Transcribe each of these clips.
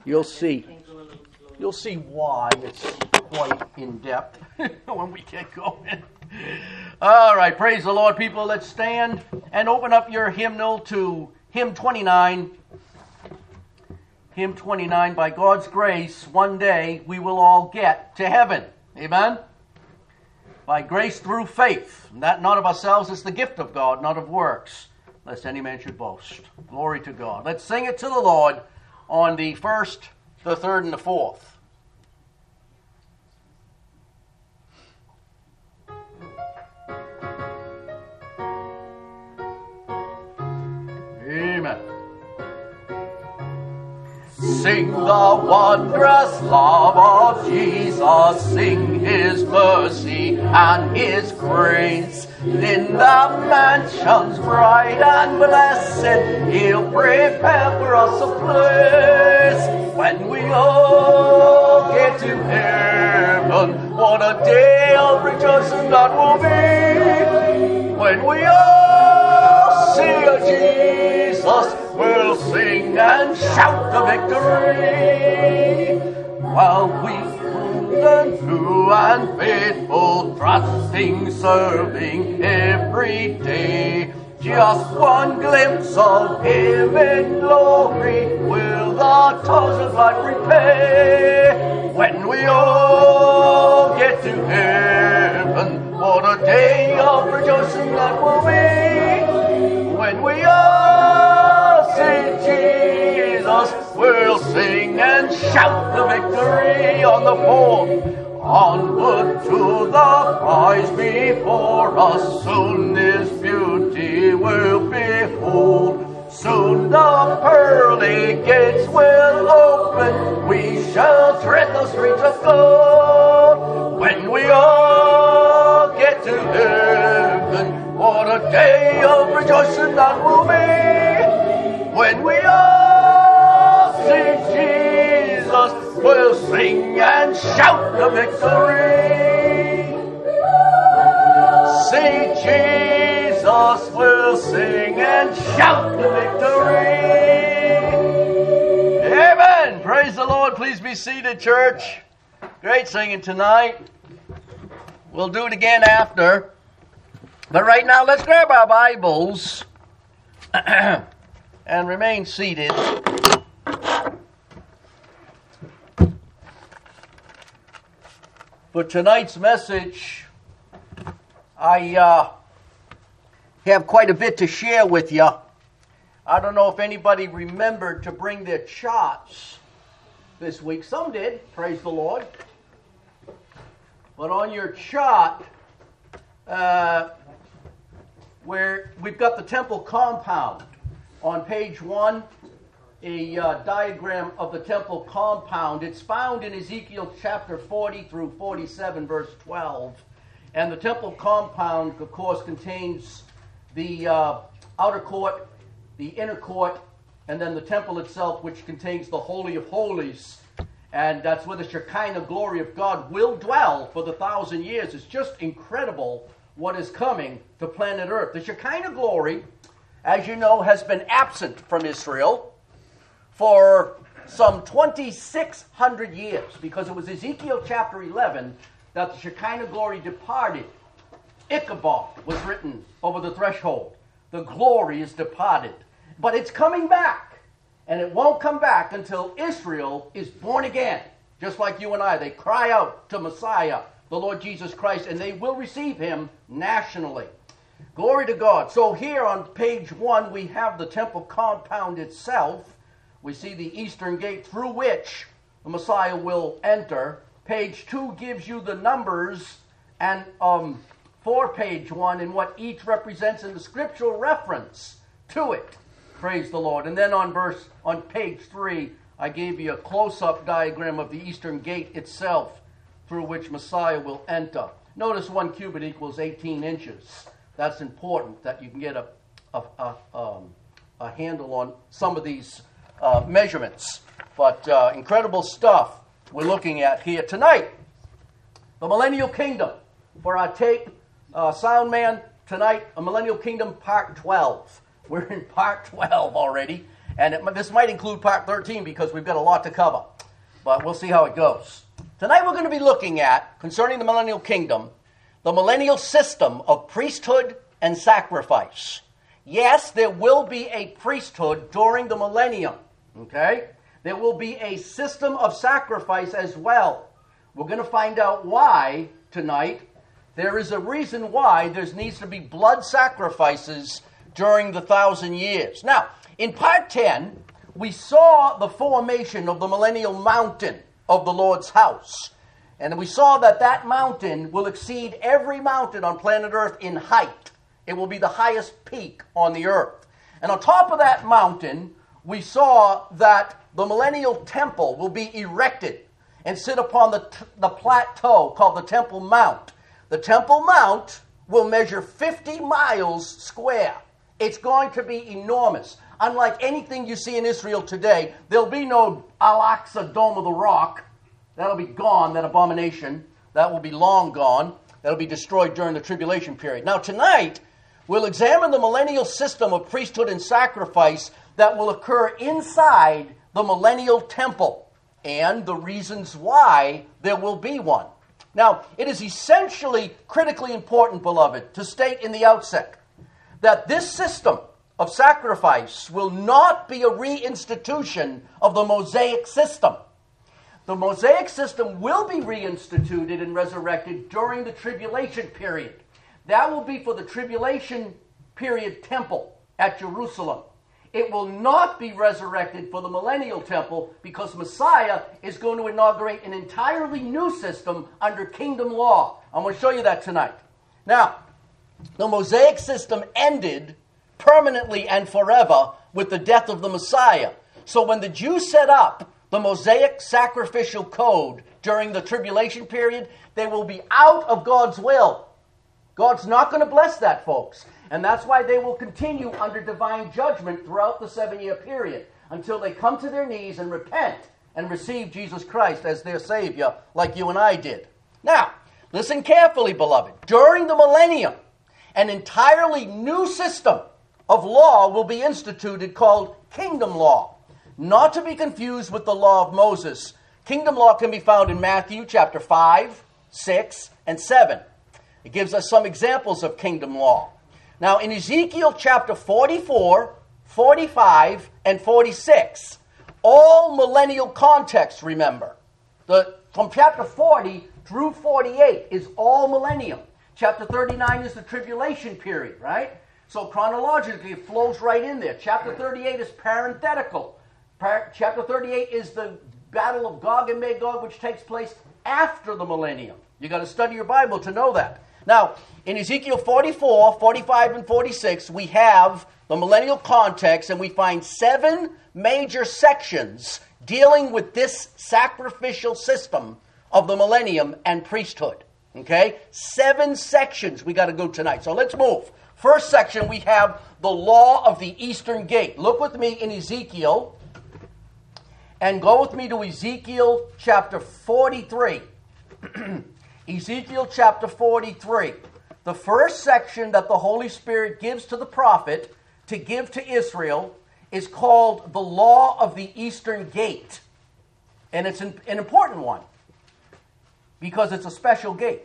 You'll see. You'll see why it's quite in depth when we get going. All right, praise the Lord, people. Let's stand and open up your hymnal to hymn 29. Hymn 29, by God's grace, one day we will all get to heaven. Amen? By grace through faith, that not of ourselves, is the gift of God, not of works, lest any man should boast. Glory to God. Let's sing it to the Lord on the first, the third, and the fourth. Amen. Sing the wondrous love of Jesus, sing His mercy and His grace. In the mansions bright and blessed, He'll prepare for us a place. When we all get to heaven, what a day of rejoicing that will be. When we all see a Jesus, we'll sing and shout the victory, while we and true and faithful, trusting, serving every day. Just one glimpse of Him in glory will the toils of life repay. When we all get to heaven, what a day of rejoicing that will be. When we all see Jesus, we'll sing and shout the victory on the fourth. Onward to the prize before us, soon this beauty will behold. Soon the pearly gates will open, we shall tread the streets of gold. When we all get to heaven, what a day of rejoicing that will be. When we all see Jesus, we'll sing and shout the victory. See Jesus, we'll sing and shout the victory. Amen. Praise the Lord. Please be seated, church. Great singing tonight. We'll do it again after. But right now, let's grab our Bibles and remain seated. For tonight's message, I have quite a bit to share with you. I don't know if anybody remembered to bring their charts this week. Some did, praise the Lord. But on your chart, where we've got the temple compound on page 1, a diagram of the temple compound. It's found in Ezekiel chapter 40 through 47, verse 12. And the temple compound, of course, contains the outer court, the inner court, and then the temple itself, which contains the Holy of Holies. And that's where the Shekinah glory of God will dwell for the 1,000 years. It's just incredible what is coming to planet Earth. The Shekinah glory, as you know, has been absent from Israel for some 2,600 years, because it was Ezekiel chapter 11 that the Shekinah glory departed. Ichabod was written over the threshold. The glory is departed. But it's coming back, and it won't come back until Israel is born again. Just like you and I, they cry out to Messiah, the Lord Jesus Christ, and they will receive Him nationally. Glory to God. So here on page 1, we have the temple compound itself. We see the eastern gate through which the Messiah will enter. Page 2 gives you the numbers and for page 1 and what each represents in the scriptural reference to it. Praise the Lord. And then on page 3, I gave you a close-up diagram of the eastern gate itself through which Messiah will enter. Notice 1 cubit equals 18 inches. That's important that you can get a handle on some of these measurements. But incredible stuff we're looking at here tonight. The Millennial Kingdom. For our tape, sound man, tonight, a Millennial Kingdom part 12. We're in part 12 already. And this might include part 13 because we've got a lot to cover. But we'll see how it goes. Tonight we're going to be looking at, concerning the millennial kingdom, the millennial system of priesthood and sacrifice. Yes, there will be a priesthood during the millennium. Okay? There will be a system of sacrifice as well. We're going to find out why tonight. There is a reason why there needs to be blood sacrifices during the 1,000 years. Now, in part 10, we saw the formation of the millennial mountain of the Lord's house. And we saw that that mountain will exceed every mountain on planet Earth in height. It will be the highest peak on the earth. And on top of that mountain, we saw that the millennial temple will be erected and sit upon the plateau called the Temple Mount. The Temple Mount will measure 50 miles square. It's going to be enormous. Unlike anything you see in Israel today, there'll be no Al-Aqsa Dome of the Rock. That'll be gone, that abomination. That will be long gone. That'll be destroyed during the tribulation period. Now tonight, we'll examine the millennial system of priesthood and sacrifice that will occur inside the millennial temple and the reasons why there will be one. Now, it is essentially critically important, beloved, to state in the outset that this system of sacrifice will not be a reinstitution of the Mosaic system. The Mosaic system will be reinstituted and resurrected during the tribulation period. That will be for the tribulation period temple at Jerusalem. It will not be resurrected for the millennial temple because Messiah is going to inaugurate an entirely new system under kingdom law. I'm going to show you that tonight. Now, the Mosaic system ended permanently and forever with the death of the Messiah. So when the Jews set up the Mosaic sacrificial code during the tribulation period, they will be out of God's will. God's not going to bless that, folks. And that's why they will continue under divine judgment throughout the 7-year period until they come to their knees and repent and receive Jesus Christ as their Savior like you and I did. Now, listen carefully, beloved. During the millennium, an entirely new system of law will be instituted called kingdom law. Not to be confused with the law of Moses. Kingdom law can be found in Matthew chapter 5, 6, and 7. It gives us some examples of kingdom law. Now, in Ezekiel chapter 44, 45, and 46, all millennial contexts, remember. From chapter 40 through 48 is all millennium. Chapter 39 is the tribulation period, right? So chronologically, it flows right in there. Chapter 38 is parenthetical. Chapter 38 is the battle of Gog and Magog, which takes place after the millennium. You got to study your Bible to know that. Now, in Ezekiel 44, 45, and 46, we have the millennial context, and we find 7 major sections dealing with this sacrificial system of the millennium and priesthood. Okay? 7 sections we got to go tonight. So let's move. First section, we have the law of the eastern gate. Look with me in Ezekiel, and go with me to Ezekiel chapter 43. Ezekiel chapter 43. The first section that the Holy Spirit gives to the prophet to give to Israel is called the law of the eastern gate. And it's an important one because it's a special gate.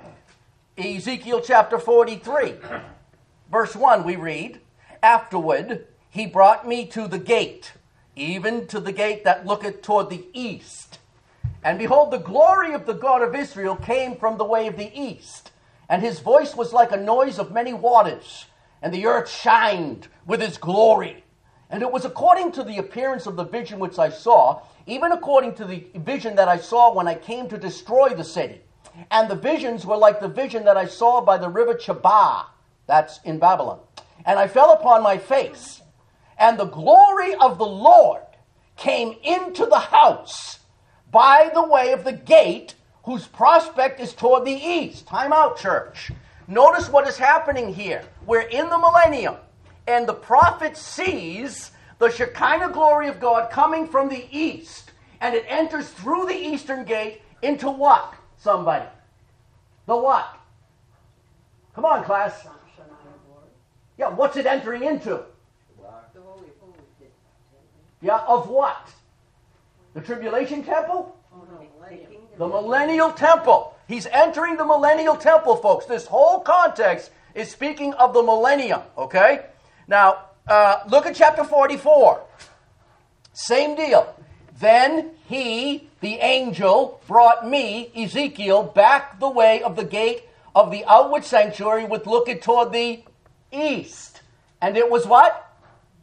Ezekiel chapter 43, verse 1, we read, "Afterward he brought me to the gate, even to the gate that looketh toward the east. And behold, the glory of the God of Israel came from the way of the east. And his voice was like a noise of many waters. And the earth shined with his glory. And it was according to the appearance of the vision which I saw, even according to the vision that I saw when I came to destroy the city. And the visions were like the vision that I saw by the river Chebar." That's in Babylon. "And I fell upon my face. And the glory of the Lord came into the house by the way of the gate, whose prospect is toward the east." Time out, church. Notice what is happening here. We're in the millennium, and the prophet sees the Shekinah glory of God coming from the east, and it enters through the eastern gate into what? Somebody. The what? Come on, class. Yeah, what's it entering into? Yeah, of what? The tribulation temple? The millennial temple. He's entering the millennial temple, folks. This whole context is speaking of the millennium, okay? Now, look at chapter 44. Same deal. Then he, the angel, brought me, Ezekiel, back the way of the gate of the outward sanctuary with looking toward the east. And it was what?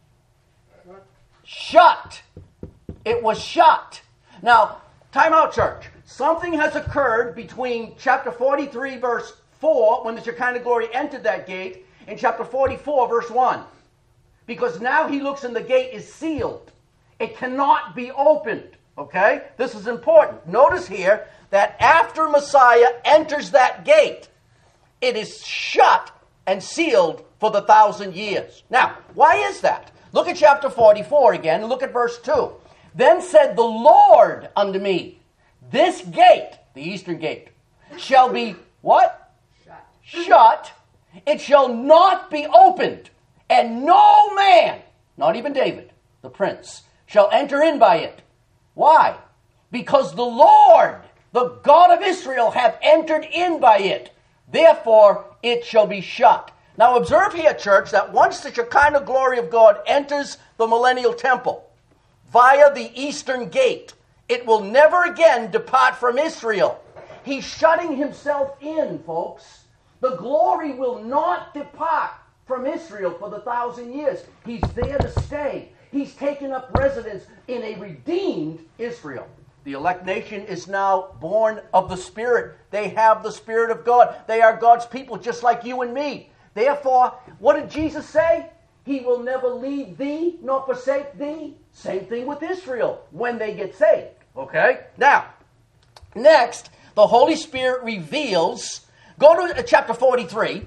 Shut. It was shut. Now, time out, church. Something has occurred between chapter 43, verse 4, when the Shekinah glory entered that gate, and chapter 44, verse 1. Because now he looks and the gate is sealed. It cannot be opened. Okay? This is important. Notice here that after Messiah enters that gate, it is shut and sealed for the 1,000 years. Now, why is that? Look at chapter 44 again, and look at verse 2. Then said the Lord unto me, this gate, the eastern gate, shall be what? Shut. It shall not be opened, and no man, not even David, the prince, shall enter in by it. Why? Because the Lord, the God of Israel, hath entered in by it. Therefore it shall be shut. Now observe here, church, that once the Shekinah glory of God enters the millennial temple via the eastern gate, it will never again depart from Israel. He's shutting himself in, folks. The glory will not depart from Israel for the 1,000 years. He's there to stay. He's taken up residence in a redeemed Israel. The elect nation is now born of the Spirit. They have the Spirit of God. They are God's people just like you and me. Therefore, what did Jesus say? He will never leave thee nor forsake thee. Same thing with Israel when they get saved. Okay? Now, next, the Holy Spirit reveals. Go to chapter 43.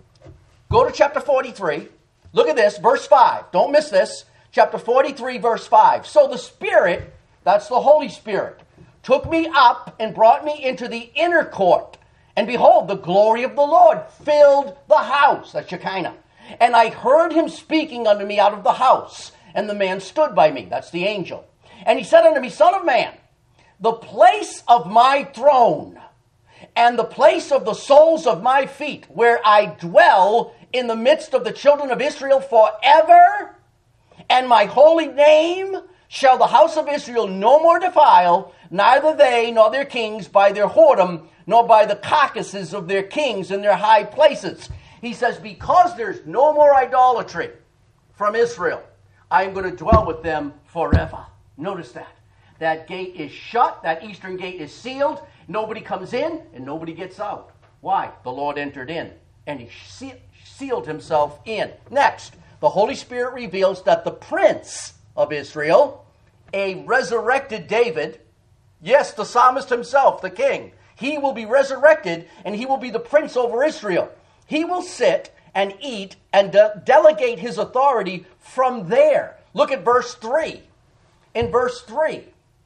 Go to chapter 43. Look at this, verse 5. Don't miss this. Chapter 43, verse 5. So the Spirit, that's the Holy Spirit, took me up and brought me into the inner court. And behold, the glory of the Lord filled the house, that's Shekinah. And I heard him speaking unto me out of the house. And the man stood by me, that's the angel. And he said unto me, Son of man, the place of my throne and the place of the soles of my feet, where I dwell in the midst of the children of Israel forever, and my holy name shall the house of Israel no more defile, neither they nor their kings by their whoredom, nor by the carcasses of their kings in their high places. He says, because there's no more idolatry from Israel, I am going to dwell with them forever. Notice that. That gate is shut. That eastern gate is sealed. Nobody comes in and nobody gets out. Why? The Lord entered in and he sealed himself in. Next, the Holy Spirit reveals that the prince of Israel, a resurrected David, yes, the psalmist himself, the king, he will be resurrected and he will be the prince over Israel. He will sit and eat and delegate his authority from there. Look at verse 3. In verse 3,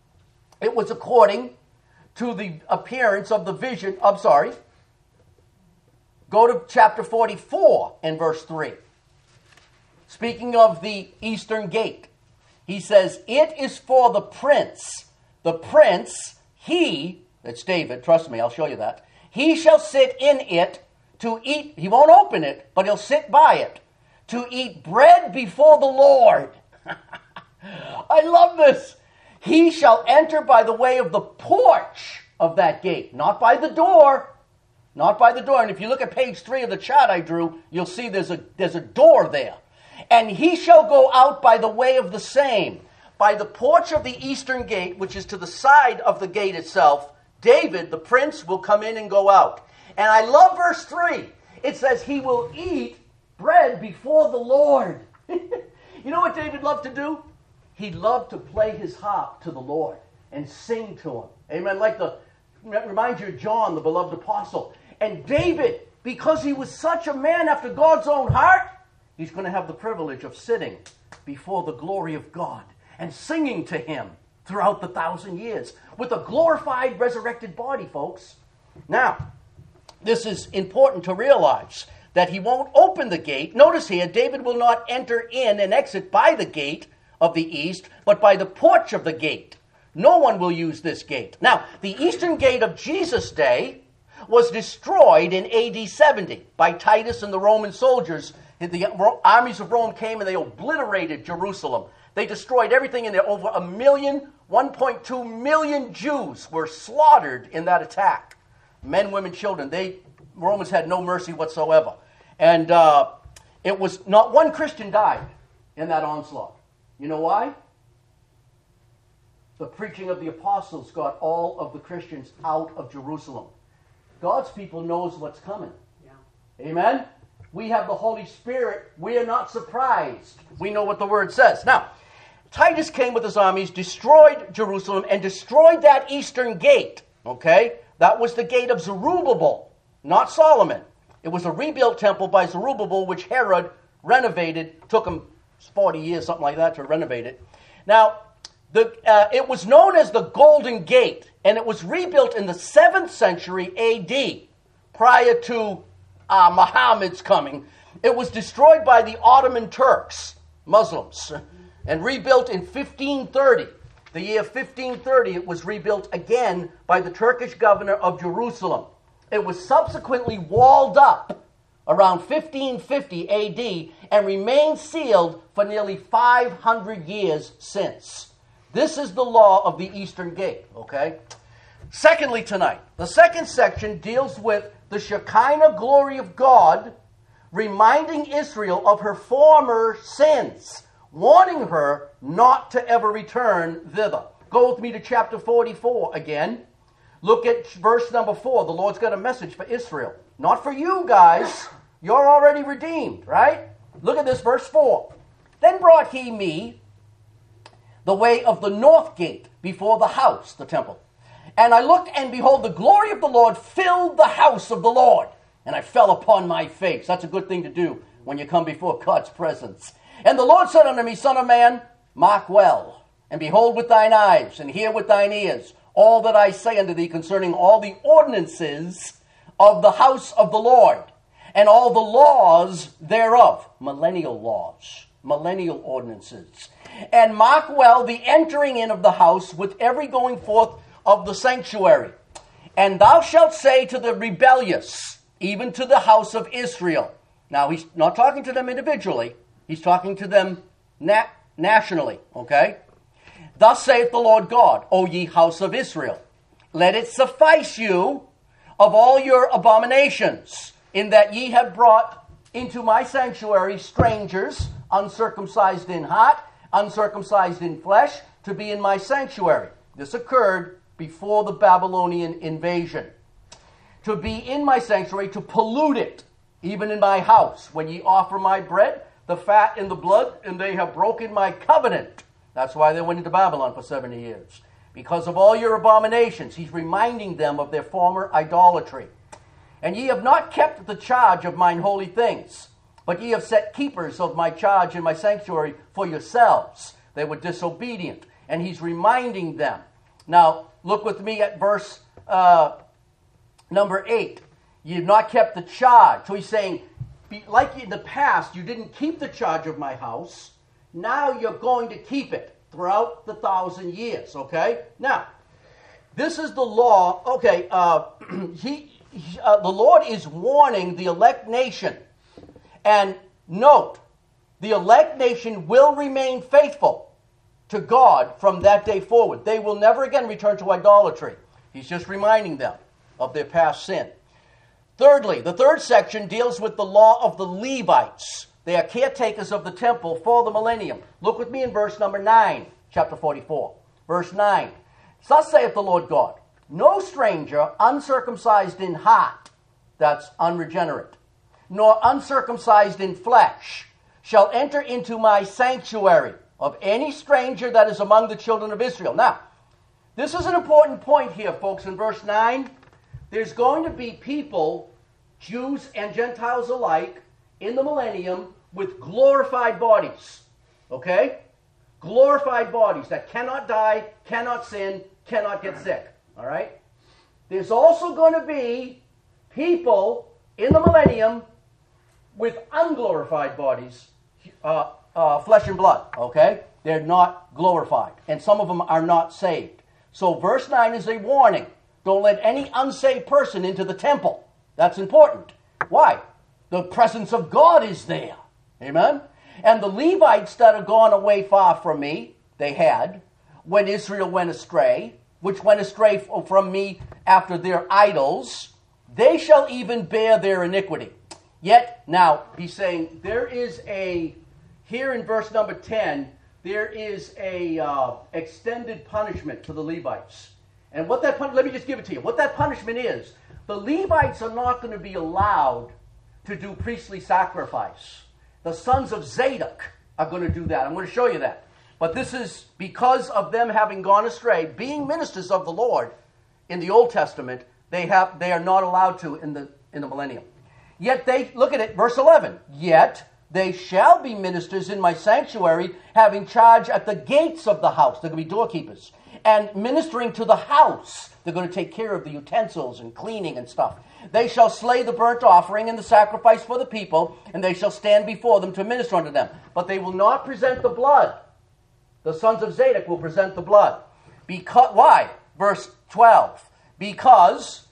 it was according to the appearance of the vision. Go to chapter 44 in verse 3. Speaking of the eastern gate, he says, it is for the prince. The prince, he, that's David, trust me, I'll show you that. He shall sit in it to eat. He won't open it, but he'll sit by it to eat bread before the Lord. I love this. He shall enter by the way of the porch of that gate, not by the door. Not by the door. And if you look at page 3 of the chart I drew, you'll see there's a door there. And he shall go out by the way of the same. By the porch of the eastern gate, which is to the side of the gate itself, David, the prince, will come in and go out. And I love verse 3. It says, he will eat bread before the Lord. You know what David loved to do? He loved to play his harp to the Lord and sing to him. Amen. Remind you of John, the beloved apostle. And David, because he was such a man after God's own heart, he's going to have the privilege of sitting before the glory of God and singing to him throughout the 1,000 years with a glorified, resurrected body, folks. Now, this is important to realize that he won't open the gate. Notice here, David will not enter in and exit by the gate, of the east, but by the porch of the gate. No one will use this gate. Now, the eastern gate of Jesus' day was destroyed in AD 70 by Titus and the Roman soldiers. The armies of Rome came and they obliterated Jerusalem. They destroyed everything in there. Over 1.2 million Jews were slaughtered in that attack. Men, women, children. Romans had no mercy whatsoever. And it was not one Christian died in that onslaught. You know why? The preaching of the apostles got all of the Christians out of Jerusalem. God's people knows what's coming. Yeah. Amen? We have the Holy Spirit. We are not surprised. We know what the Word says. Now, Titus came with his armies, destroyed Jerusalem, and destroyed that eastern gate. Okay? That was the gate of Zerubbabel, not Solomon. It was a rebuilt temple by Zerubbabel, which Herod renovated. Took him 40 years, something like that, to renovate it. Now, it was known as the Golden Gate, and it was rebuilt in the 7th century A.D., prior to Muhammad's coming. It was destroyed by the Ottoman Turks, Muslims, and rebuilt in 1530. The year 1530, it was rebuilt again by the Turkish governor of Jerusalem. It was subsequently walled up around 1550 A.D. and remained sealed for nearly 500 years since. This is the law of the Eastern Gate, okay? Secondly tonight, the second section deals with the Shekinah glory of God, reminding Israel of her former sins, warning her not to ever return thither. Go with me to chapter 44 again. Look at verse number 4. The Lord's got a message for Israel. Not for you guys. You're already redeemed, right? Look at this, verse 4. Then brought he me the way of the north gate before the house, the temple. And I looked, and behold, the glory of the Lord filled the house of the Lord. And I fell upon my face. That's a good thing to do when you come before God's presence. And the Lord said unto me, Son of man, mark well, and behold with thine eyes, and hear with thine ears, all that I say unto thee concerning all the ordinances of the house of the Lord, and all the laws thereof. Millennial laws, millennial ordinances. And mark well the entering in of the house with every going forth of the sanctuary. And thou shalt say to the rebellious, even to the house of Israel. Now, he's not talking to them individually. He's talking to them nationally, okay? Thus saith the Lord God, O ye house of Israel, let it suffice you of all your abominations, in that ye have brought into my sanctuary strangers, uncircumcised in heart, uncircumcised in flesh, to be in my sanctuary. This occurred before the Babylonian invasion. To be in my sanctuary, to pollute it, even in my house. When ye offer my bread, the fat and the blood, and they have broken my covenant. That's why they went into Babylon for 70 years. Because of all your abominations. He's reminding them of their former idolatry. And ye have not kept the charge of mine holy things, but ye have set keepers of my charge in my sanctuary for yourselves. They were disobedient. And he's reminding them. Now, look with me at verse number 8. Ye have not kept the charge. So he's saying, like in the past, you didn't keep the charge of my house. Now you're going to keep it throughout the 1,000 years, okay? Now, this is the law. Okay, the Lord is warning the elect nation. And note, the elect nation will remain faithful to God from that day forward. They will never again return to idolatry. He's just reminding them of their past sin. Thirdly, the third section deals with the law of the Levites. They are caretakers of the temple for the millennium. Look with me in verse number 9, chapter 44. Verse 9. Thus saith the Lord God, no stranger uncircumcised in heart, that's unregenerate, nor uncircumcised in flesh, shall enter into my sanctuary of any stranger that is among the children of Israel. Now, this is an important point here, folks, in verse 9. There's going to be people, Jews and Gentiles alike, in the millennium with glorified bodies. Okay? Glorified bodies that cannot die, cannot sin, cannot get sick. All right? There's also going to be people in the millennium with unglorified bodies, flesh and blood. Okay? they're not glorified. And some of them are not saved. So verse 9 is a warning. Don't let any unsaved person into the temple. That's important. Why? The presence of God is there. Amen? And the Levites that have gone away far from me, they had, when Israel went astray, which went astray from me after their idols, they shall even bear their iniquity. Yet, now, he's saying, there is here in verse number 10, there is extended punishment to the Levites. And what that let me just give it to you. What that punishment is, the Levites are not going to be allowed to do priestly sacrifice. The sons of Zadok are going to do that. I'm going to show you that. But this is because of them having gone astray, being ministers of the Lord in the Old Testament, they are not allowed to in the millennium. Yet they, look at it, verse 11, yet they shall be ministers in my sanctuary, having charge at the gates of the house. They're going to be doorkeepers. And ministering to the house. They're going to take care of the utensils and cleaning and stuff. They shall slay the burnt offering and the sacrifice for the people, and they shall stand before them to minister unto them. But they will not present the blood. The sons of Zadok will present the blood. Why? Verse 12. Because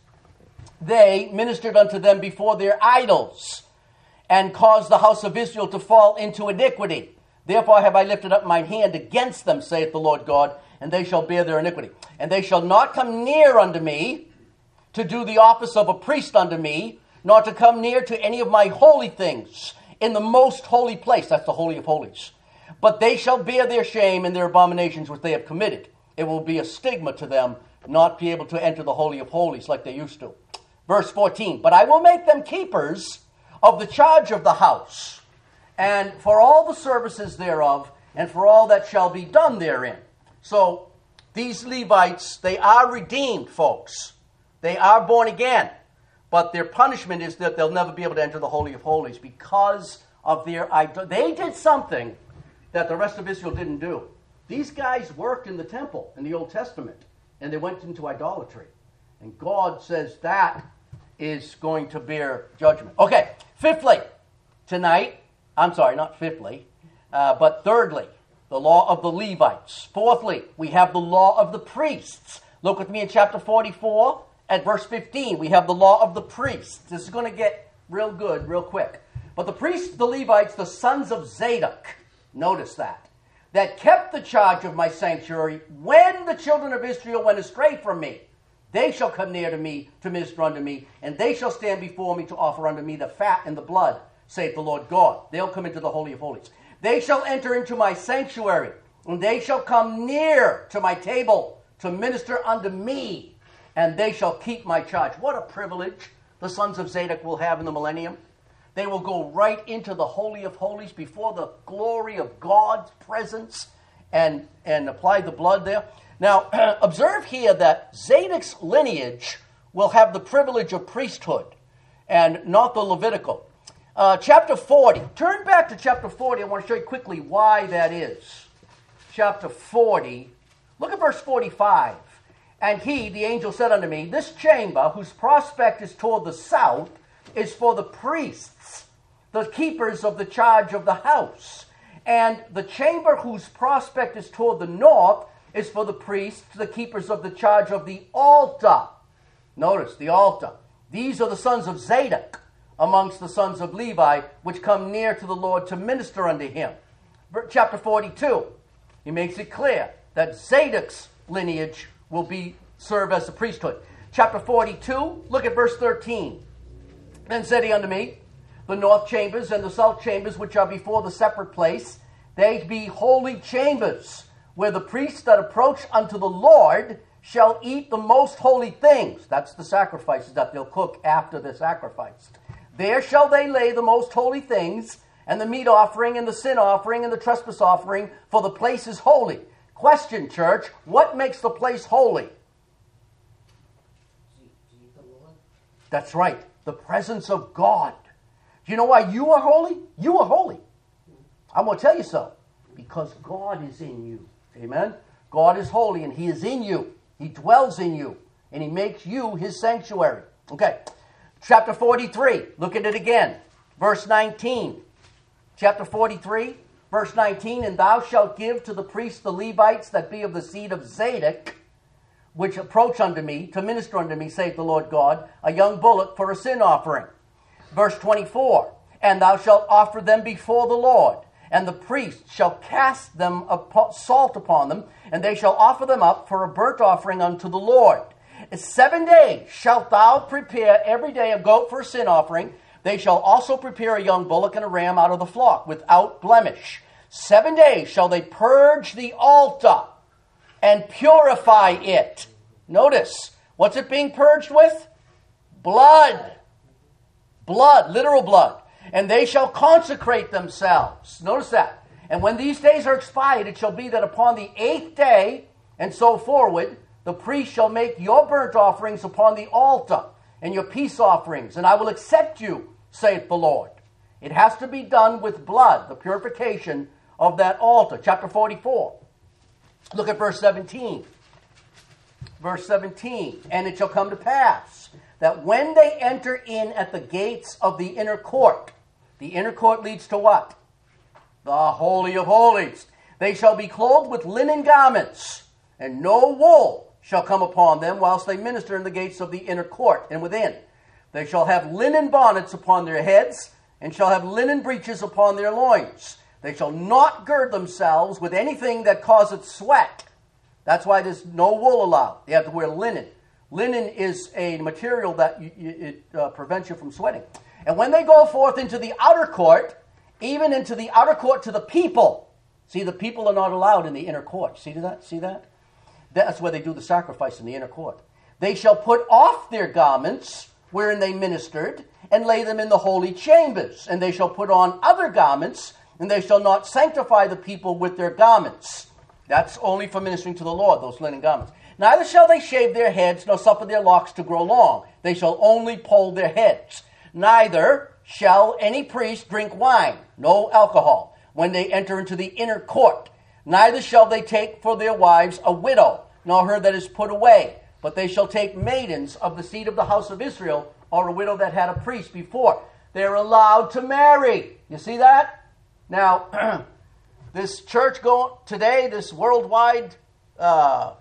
they ministered unto them before their idols, and caused the house of Israel to fall into iniquity. Therefore have I lifted up mine hand against them, saith the Lord God, and they shall bear their iniquity. And they shall not come near unto me, to do the office of a priest unto me, nor to come near to any of my holy things, in the most holy place. That's the Holy of Holies. But they shall bear their shame and their abominations which they have committed. It will be a stigma to them not be able to enter the Holy of Holies like they used to. Verse 14, but I will make them keepers of the charge of the house, and for all the services thereof, and for all that shall be done therein. So these Levites, they are redeemed, folks. They are born again. But their punishment is that they'll never be able to enter the Holy of Holies because of their they did something that the rest of Israel didn't do. These guys worked in the temple in the Old Testament, and they went into idolatry. And God says that is going to bear judgment. Okay, fifthly, tonight, I'm sorry, not fifthly, but thirdly, the law of the Levites. Fourthly, we have the law of the priests. Look with me in chapter 44 at verse 15. We have the law of the priests. This is going to get real good real quick. But the priests, the Levites, the sons of Zadok, notice that kept the charge of my sanctuary when the children of Israel went astray from me. They shall come near to me to minister unto me, and they shall stand before me to offer unto me the fat and the blood, saith the Lord God. They'll come into the Holy of Holies. They shall enter into my sanctuary, and they shall come near to my table to minister unto me, and they shall keep my charge. What a privilege the sons of Zadok will have in the millennium. They will go right into the Holy of Holies before the glory of God's presence and apply the blood there. Now, observe here that Zadok's lineage will have the privilege of priesthood and not the Levitical. Chapter 40. Turn back to chapter 40. I want to show you quickly why that is. Chapter 40. Look at verse 45. And he, the angel, said unto me, this chamber, whose prospect is toward the south, is for the priests, the keepers of the charge of the house. And the chamber whose prospect is toward the north is for the priests, the keepers of the charge of the altar. Notice, the altar. These are the sons of Zadok amongst the sons of Levi, which come near to the Lord to minister unto him. Chapter 42, he makes it clear that Zadok's lineage will serve as the priesthood. Chapter 42, look at verse 13. Then said he unto me, the north chambers and the south chambers, which are before the separate place, they be holy chambers, where the priests that approach unto the Lord shall eat the most holy things. That's the sacrifices that they'll cook after they're sacrificed. There shall they lay the most holy things, and the meat offering, and the sin offering, and the trespass offering, for the place is holy. Question, church, what makes the place holy? That's right, the presence of God. Do you know why you are holy? You are holy. I'm going to tell you so. Because God is in you. Amen? God is holy and he is in you. He dwells in you. And he makes you his sanctuary. Okay. Chapter 43. Look at it again. Verse 19. Chapter 43. Verse 19, and thou shalt give to the priests the Levites that be of the seed of Zadok, which approach unto me, to minister unto me, saith the Lord God, a young bullock for a sin offering. Verse 24, and thou shalt offer them before the Lord, and the priest shall cast them salt upon them, and they shall offer them up for a burnt offering unto the Lord. 7 days shalt thou prepare every day a goat for a sin offering. They shall also prepare a young bullock and a ram out of the flock, without blemish. 7 days shall they purge the altar and purify it. Notice, what's it being purged with? Blood. Blood, literal blood. And they shall consecrate themselves. Notice that. And when these days are expired, it shall be that upon the 8th day, and so forward, the priest shall make your burnt offerings upon the altar, and your peace offerings, and I will accept you, saith the Lord. It has to be done with blood, the purification of that altar. Chapter 44. Look at verse 17. Verse 17. And it shall come to pass that when they enter in at the gates of the inner court leads to what? The Holy of Holies. They shall be clothed with linen garments, and no wool shall come upon them whilst they minister in the gates of the inner court and within. They shall have linen bonnets upon their heads, and shall have linen breeches upon their loins. They shall not gird themselves with anything that causeth sweat. That's why there's no wool allowed. They have to wear linen. Linen is a material that prevents you from sweating. And when they go forth into the outer court, even into the outer court to the people, see, the people are not allowed in the inner court. See that? See that? That's where they do the sacrifice, in the inner court. They shall put off their garments wherein they ministered, and lay them in the holy chambers. And they shall put on other garments, and they shall not sanctify the people with their garments. That's only for ministering to the Lord, those linen garments. Neither shall they shave their heads, nor suffer their locks to grow long. They shall only poll their heads. Neither shall any priest drink wine, no alcohol, when they enter into the inner court. Neither shall they take for their wives a widow, nor her that is put away. But they shall take maidens of the seed of the house of Israel, or a widow that had a priest before. They're allowed to marry. You see that? Now, this church today, this worldwide, I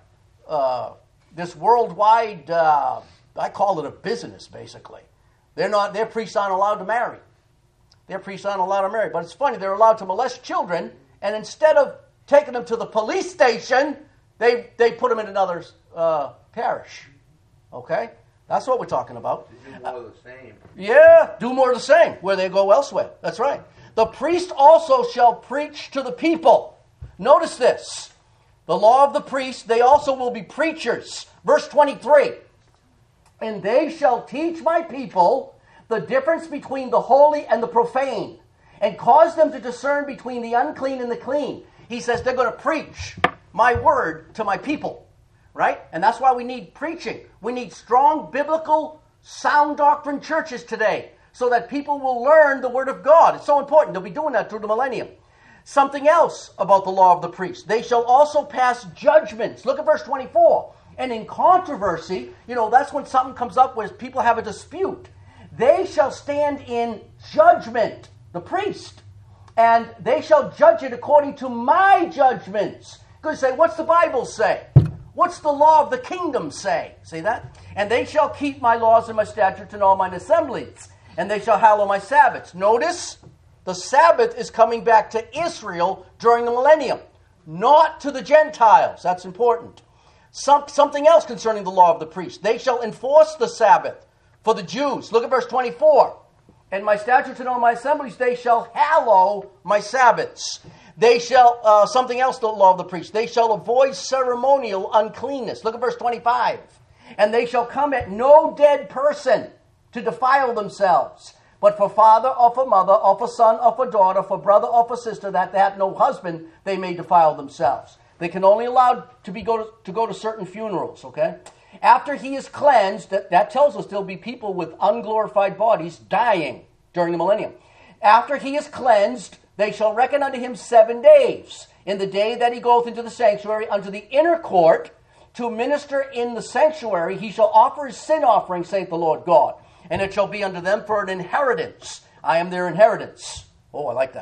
call it a business, basically. Their priests aren't allowed to marry. Their priests aren't allowed to marry. But it's funny, they're allowed to molest children, and instead of taking them to the police station, they put them in another parish. Okay? That's what we're talking about. Do more of the same. Yeah, do more of the same, where they go elsewhere. That's right. The priest also shall preach to the people. Notice this. The law of the priest, they also will be preachers. Verse 23. And they shall teach my people the difference between the holy and the profane, and cause them to discern between the unclean and the clean. He says they're going to preach my word to my people, right? And that's why we need preaching. We need strong, biblical, sound doctrine churches today, so that people will learn the word of God. It's so important. They'll be doing that through the millennium. Something else about the law of the priest. They shall also pass judgments. Look at verse 24. And in controversy, that's when something comes up where people have a dispute. They shall stand in judgment, the priest, and they shall judge it according to my judgments. Because you say, what's the Bible say? What's the law of the kingdom say? See that? And they shall keep my laws and my statutes and all mine assemblies, and they shall hallow my Sabbaths. Notice, the Sabbath is coming back to Israel during the millennium, not to the Gentiles. That's important. Something else concerning the law of the priest. They shall enforce the Sabbath for the Jews. Look at verse 24. And my statutes and all my assemblies, they shall hallow my Sabbaths. They shall, something else, the law of the priest. They shall avoid ceremonial uncleanness. Look at verse 25. And they shall come at no dead person to defile themselves, but for father or for mother or for son or for daughter, for brother or for sister, that they had no husband, they may defile themselves. They can only allow to go to certain funerals, okay? After he is cleansed, that tells us there'll be people with unglorified bodies dying during the millennium. After he is cleansed, they shall reckon unto him 7 days. In the day that he goeth into the sanctuary, unto the inner court, to minister in the sanctuary, he shall offer his sin offering, saith the Lord God. And it shall be unto them for an inheritance. I am their inheritance. Oh, I like that.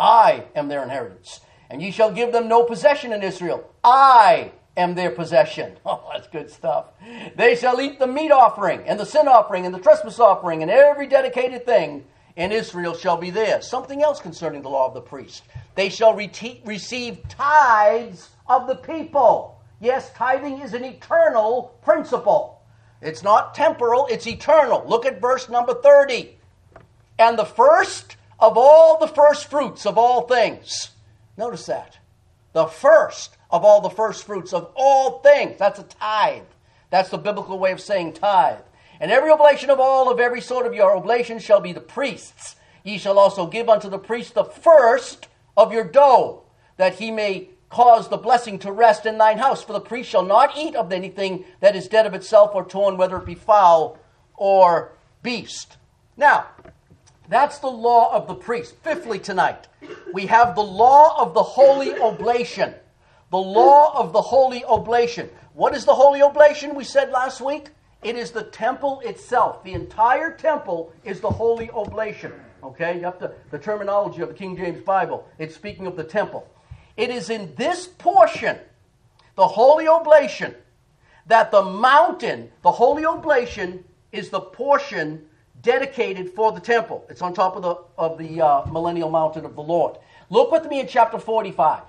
I am their inheritance. And ye shall give them no possession in Israel. I am their possession. Oh, that's good stuff. They shall eat the meat offering, and the sin offering, and the trespass offering, and every dedicated thing in Israel shall be theirs. Something else concerning the law of the priest. They shall receive tithes of the people. Yes, tithing is an eternal principle. It's not temporal, it's eternal. Look at verse number 30. And the first of all the first fruits of all things. Notice that. The first of all the first fruits of all things. That's a tithe. That's the biblical way of saying tithe. And every oblation of all of every sort of your oblation shall be the priest's. Ye shall also give unto the priest the first of your dough, that he may cause the blessing to rest in thine house. For the priest shall not eat of anything that is dead of itself or torn, whether it be fowl or beast. Now, that's the law of the priest. Fifthly tonight, we have the law of the holy oblation. The law of the holy oblation. What is the holy oblation we said last week? It is the temple itself. The entire temple is the holy oblation. Okay? You have the terminology of the King James Bible. It's speaking of the temple. It is in this portion, the holy oblation, that the mountain, the holy oblation, is the portion dedicated for the temple. It's on top of the millennial mountain of the Lord. Look with me in chapter 45.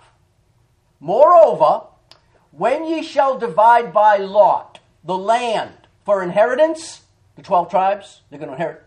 Moreover, when ye shall divide by lot the land for inheritance, the 12 tribes, they're going to inherit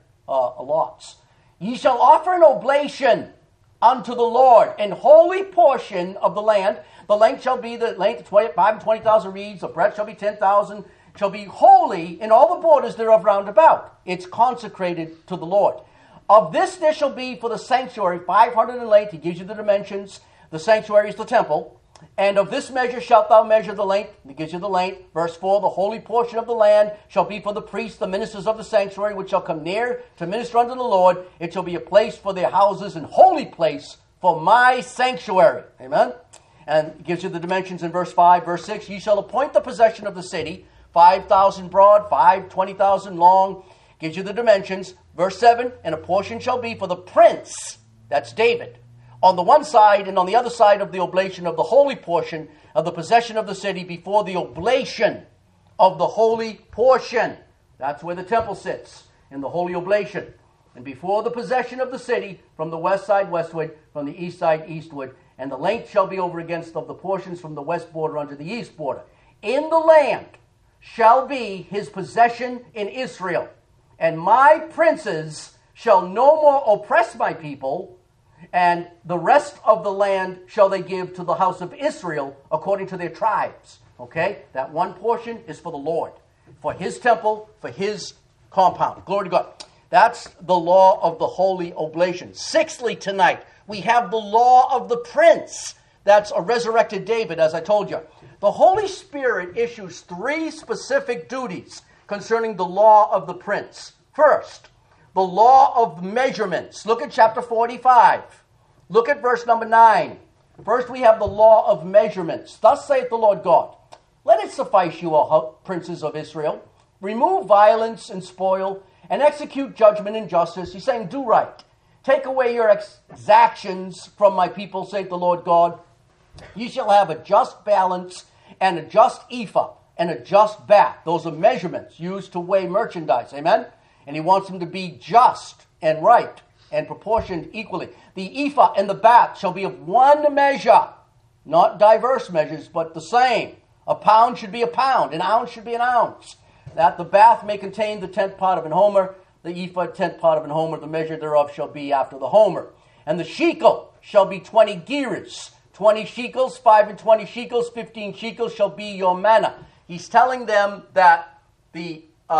lots. Ye shall offer an oblation unto the Lord, an holy portion of the land. The length shall be the length of 5 and 20,000 reeds, the breadth shall be 10,000, shall be holy in all the borders thereof round about. It's consecrated to the Lord. Of this there shall be for the sanctuary 500 in length. He gives you the dimensions. The sanctuary is the temple. And of this measure shalt thou measure the length. He gives you the length. Verse 4, the holy portion of the land shall be for the priests, the ministers of the sanctuary, which shall come near to minister unto the Lord. It shall be a place for their houses, and holy place for my sanctuary. Amen? And he gives you the dimensions in verse 5. Verse 6, ye shall appoint the possession of the city, 5,000 broad, 20,000 long. Gives you the dimensions. Verse 7, and a portion shall be for the prince, that's David, on the one side, and on the other side of the oblation of the holy portion of the possession of the city before the oblation of the holy portion. That's where the temple sits, in the holy oblation. And before the possession of the city, from the west side westward, from the east side eastward, and the length shall be over against of the portions from the west border unto the east border. In the land shall be his possession in Israel, and my princes shall no more oppress my people, and the rest of the land shall they give to the house of Israel according to their tribes. Okay? That one portion is for the Lord, for his temple, for his compound. Glory to God. That's the law of the holy oblation. Sixthly tonight, we have the law of the prince. That's a resurrected David, as I told you. The Holy Spirit issues 3 specific duties concerning the law of the prince. First, the law of measurements. Look at chapter 45. Look at verse number 9. First we have the law of measurements. Thus saith the Lord God, let it suffice you, O princes of Israel. Remove violence and spoil, and execute judgment and justice. He's saying, do right. Take away your exactions from my people, saith the Lord God. Ye shall have a just balance, and a just ephah, and a just bath. Those are measurements used to weigh merchandise. Amen? And he wants them to be just and right and proportioned equally. The ephah and the bath shall be of one measure, not diverse measures, but the same. A pound should be a pound, an ounce should be an ounce. That the bath may contain the 10th part of an homer, the ephah 10th part of an homer, the measure thereof shall be after the homer. And the shekel shall be 20 gerahs. 20 shekels, 5 and 20 shekels, 15 shekels shall be your manna. He's telling them that the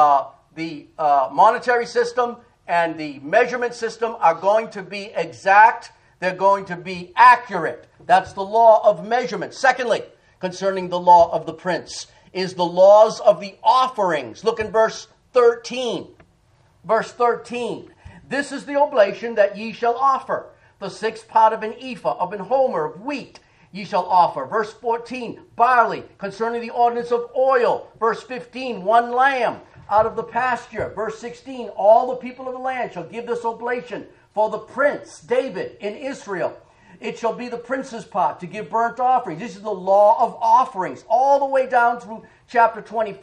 monetary system and the measurement system are going to be exact. They're going to be accurate. That's the law of measurement. Secondly, concerning the law of the prince, is the laws of the offerings. Look in verse 13. Verse 13. This is the oblation that ye shall offer. The 6th part of an ephah of an homer of wheat ye shall offer. Verse 14, barley, concerning the ordinance of oil. Verse 15, 1 lamb out of the pasture. Verse 16, all the people of the land shall give this oblation for the prince, David, in Israel. It shall be the prince's part to give burnt offerings. This is the law of offerings, all the way down through chapter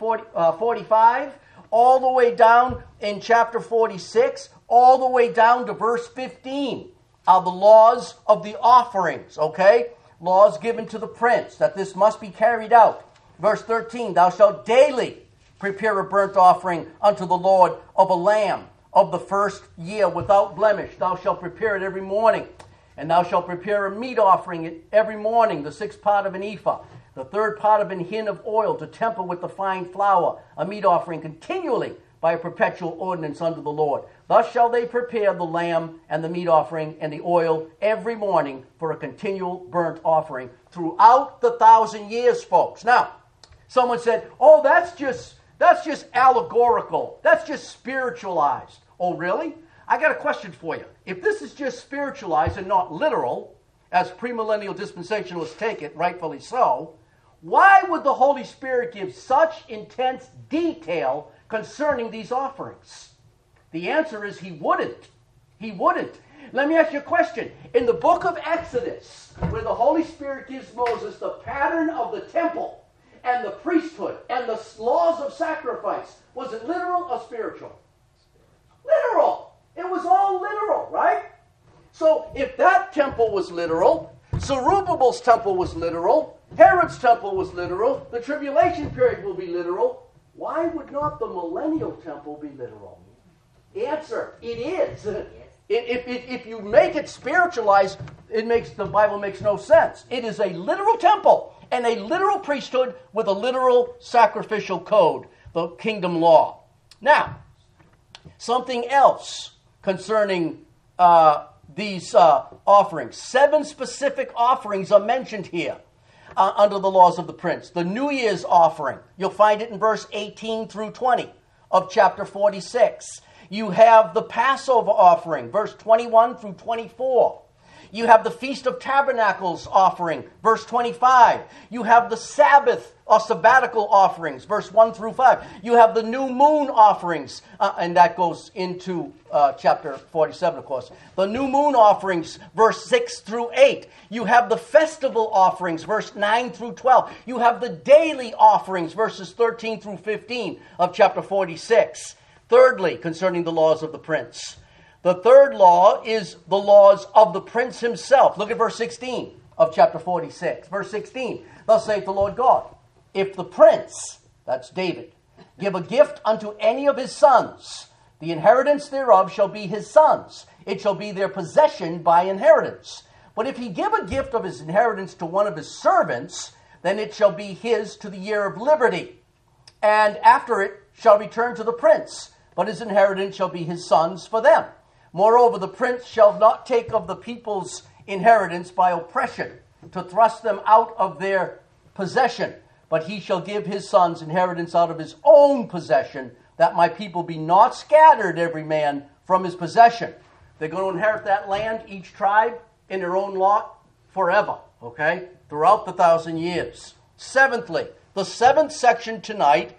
45, all the way down in chapter 46, all the way down to verse 15 are the laws of the offerings, okay? Laws given to the prince, that this must be carried out. Verse 13, thou shalt daily prepare a burnt offering unto the Lord of a lamb of the first year without blemish. Thou shalt prepare it every morning. And thou shalt prepare a meat offering every morning, the 6th part of an ephah, the 3rd part of an hin of oil to temper with the fine flour, a meat offering continually by a perpetual ordinance unto the Lord. Thus shall they prepare the lamb and the meat offering and the oil every morning for a continual burnt offering throughout the 1,000 years, folks. Now, someone said, oh, that's just allegorical. That's just spiritualized. Oh, really? I got a question for you. If this is just spiritualized and not literal, as premillennial dispensationalists take it, rightfully so, why would the Holy Spirit give such intense detail concerning these offerings? The answer is he wouldn't. He wouldn't. Let me ask you a question. In the book of Exodus, where the Holy Spirit gives Moses the pattern of the temple and the priesthood and the laws of sacrifice, was it literal or spiritual? Literal. It was all literal, right? So if that temple was literal, Zerubbabel's temple was literal, Herod's temple was literal, the tribulation period will be literal, why would not the millennial temple be literal? Answer, it is. If you make it spiritualized, the Bible makes no sense. It is a literal temple and a literal priesthood with a literal sacrificial code, the kingdom law. Now, something else concerning these offerings. 7 specific offerings are mentioned here under the laws of the prince. The New Year's offering, you'll find it in verse 18 through 20 of chapter 46. You have the Passover offering, verse 21 through 24. You have the Feast of Tabernacles offering, verse 25. You have the Sabbath or sabbatical offerings, verse 1 through 5. You have the new moon offerings, and that goes into chapter 47, of course. The new moon offerings, verse 6 through 8. You have the festival offerings, verse 9 through 12. You have the daily offerings, verses 13 through 15 of chapter 46. Thirdly, concerning the laws of the prince. The third law is the laws of the prince himself. Look at verse 16 of chapter 46. Verse 16, thus saith the Lord God, if the prince, that's David, give a gift unto any of his sons, the inheritance thereof shall be his sons. It shall be their possession by inheritance. But if he give a gift of his inheritance to one of his servants, then it shall be his to the year of liberty. And after it shall return to the prince, but his inheritance shall be his sons for them. Moreover, the prince shall not take of the people's inheritance by oppression, to thrust them out of their possession, but he shall give his sons inheritance out of his own possession, that my people be not scattered every man from his possession. They're going to inherit that land, each tribe, in their own lot, forever, okay? Throughout the 1,000 years. Seventhly, the seventh section tonight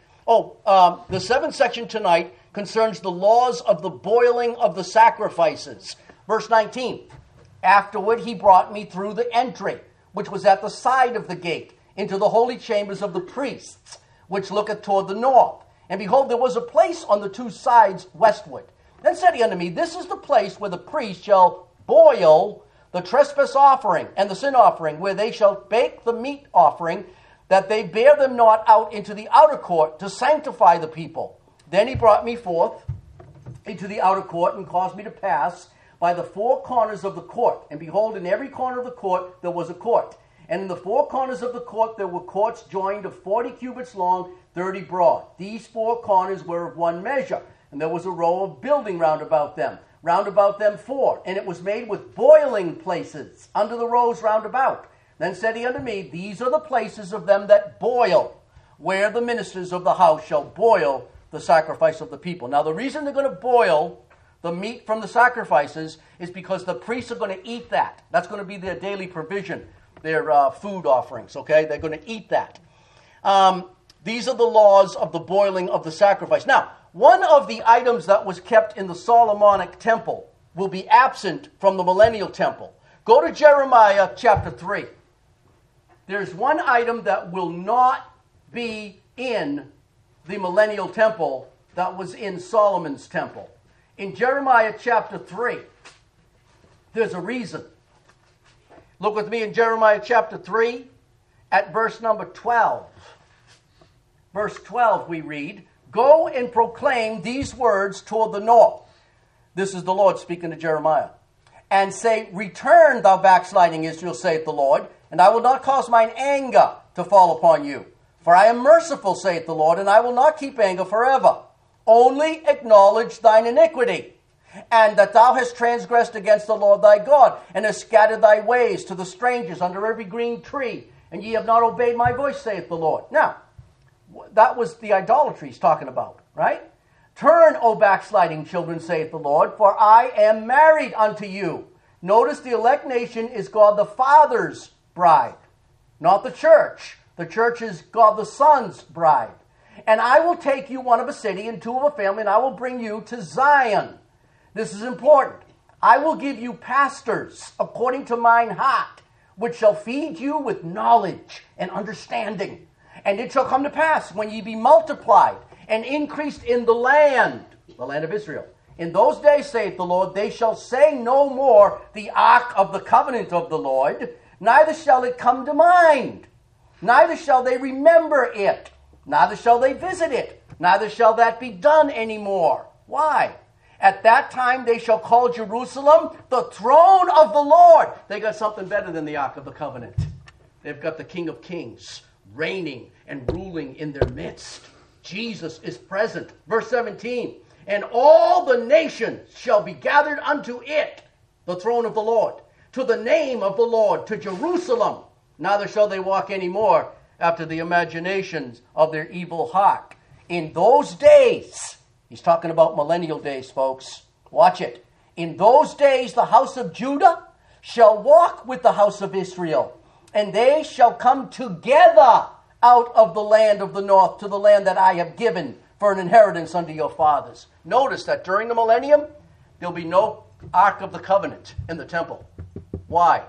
concerns the laws of the boiling of the sacrifices. Verse 19, afterward he brought me through the entry, which was at the side of the gate, into the holy chambers of the priests, which looketh toward the north. And behold, there was a place on the 2 sides westward. Then said he unto me, this is the place where the priest shall boil the trespass offering and the sin offering, where they shall bake the meat offering, that they bear them not out into the outer court to sanctify the people. Then he brought me forth into the outer court and caused me to pass by the 4 corners of the court. And behold, in every corner of the court there was a court. And in the 4 corners of the court there were courts joined of 40 cubits long, 30 broad. These 4 corners were of one measure. And there was a row of building round about them 4. And it was made with boiling places under the rows round about. Then said he unto me, these are the places of them that boil, where the ministers of the house shall boil the sacrifice of the people. Now, the reason they're going to boil the meat from the sacrifices is because the priests are going to eat that. That's going to be their daily provision, their food offerings, okay? They're going to eat that. These are the laws of the boiling of the sacrifice. Now, one of the items that was kept in the Solomonic temple will be absent from the millennial temple. Go to Jeremiah chapter 3. There's one item that will not be in the millennial temple that was in Solomon's temple. In Jeremiah chapter 3, there's a reason. Look with me in Jeremiah chapter 3 at verse number 12. Verse 12 we read, "Go and proclaim these words toward the north." This is the Lord speaking to Jeremiah. "And say, Return, thou backsliding Israel, saith the Lord, and I will not cause mine anger to fall upon you. For I am merciful, saith the Lord, and I will not keep anger forever. Only acknowledge thine iniquity, and that thou hast transgressed against the Lord thy God, and hast scattered thy ways to the strangers under every green tree, and ye have not obeyed my voice, saith the Lord." Now, that was the idolatry he's talking about, right? "Turn, O backsliding children, saith the Lord, for I am married unto you." Notice the elect nation is God the Father's bride, not the church. The church is God the Son's bride. "And I will take you one of a city and two of a family, and I will bring you to Zion." This is important. "I will give you pastors according to mine heart, which shall feed you with knowledge and understanding. And it shall come to pass, when ye be multiplied and increased in the land of Israel, in those days, saith the Lord, they shall say no more, the ark of the covenant of the Lord, neither shall it come to mind, neither shall they remember it, neither shall they visit it, neither shall that be done any more." Why? "At that time they shall call Jerusalem the throne of the Lord." They got something better than the ark of the covenant. They've got the King of Kings reigning and ruling in their midst. Jesus is present. Verse 17, "And all the nations shall be gathered unto it," the throne of the Lord, "to the name of the Lord, to Jerusalem. Neither shall they walk any more after the imaginations of their evil heart. In those days," he's talking about millennial days, folks. Watch it. "In those days the house of Judah shall walk with the house of Israel, and they shall come together out of the land of the north to the land that I have given for an inheritance unto your fathers." Notice that during the millennium, there'll be no Ark of the Covenant in the temple. Why?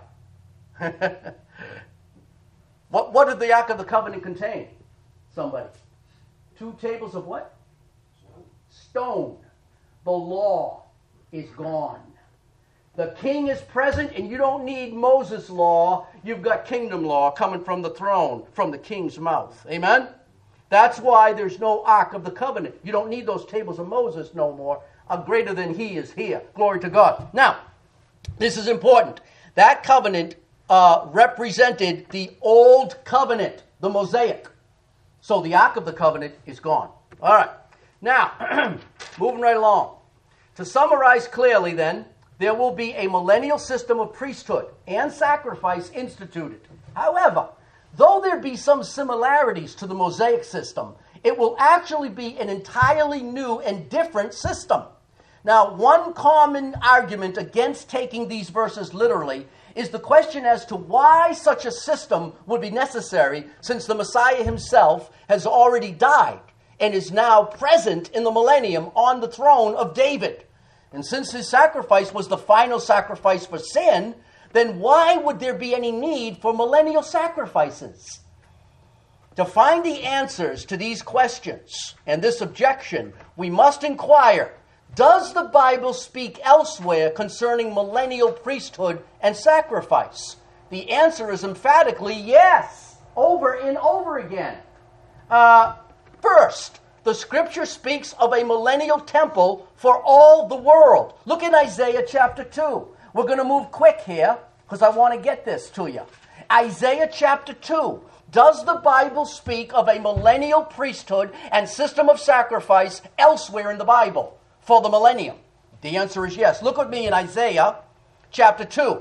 What did the Ark of the Covenant contain? Somebody. 2 tables of what? Stone. The law is gone. The king is present, and you don't need Moses' law. You've got kingdom law coming from the throne, from the king's mouth. Amen? That's why there's no Ark of the Covenant. You don't need those tables of Moses no more. A greater than he is here. Glory to God. Now, this is important. That covenant represented the old covenant, the Mosaic. So the Ark of the Covenant is gone. All right. Now, moving right along. To summarize clearly then, there will be a millennial system of priesthood and sacrifice instituted. However, though there be some similarities to the Mosaic system, it will actually be an entirely new and different system. Now, one common argument against taking these verses literally is the question as to why such a system would be necessary, since the Messiah himself has already died and is now present in the millennium on the throne of David. And since his sacrifice was the final sacrifice for sin, then why would there be any need for millennial sacrifices? To find the answers to these questions and this objection, we must inquire, does the Bible speak elsewhere concerning millennial priesthood and sacrifice? The answer is emphatically yes, over and over again. First, the scripture speaks of a millennial temple for all the world. Look in Isaiah chapter 2. We're going to move quick here because I want to get this to you. Isaiah chapter 2. Does the Bible speak of a millennial priesthood and system of sacrifice elsewhere in the Bible for the millennium? The answer is yes. Look with me in Isaiah chapter 2.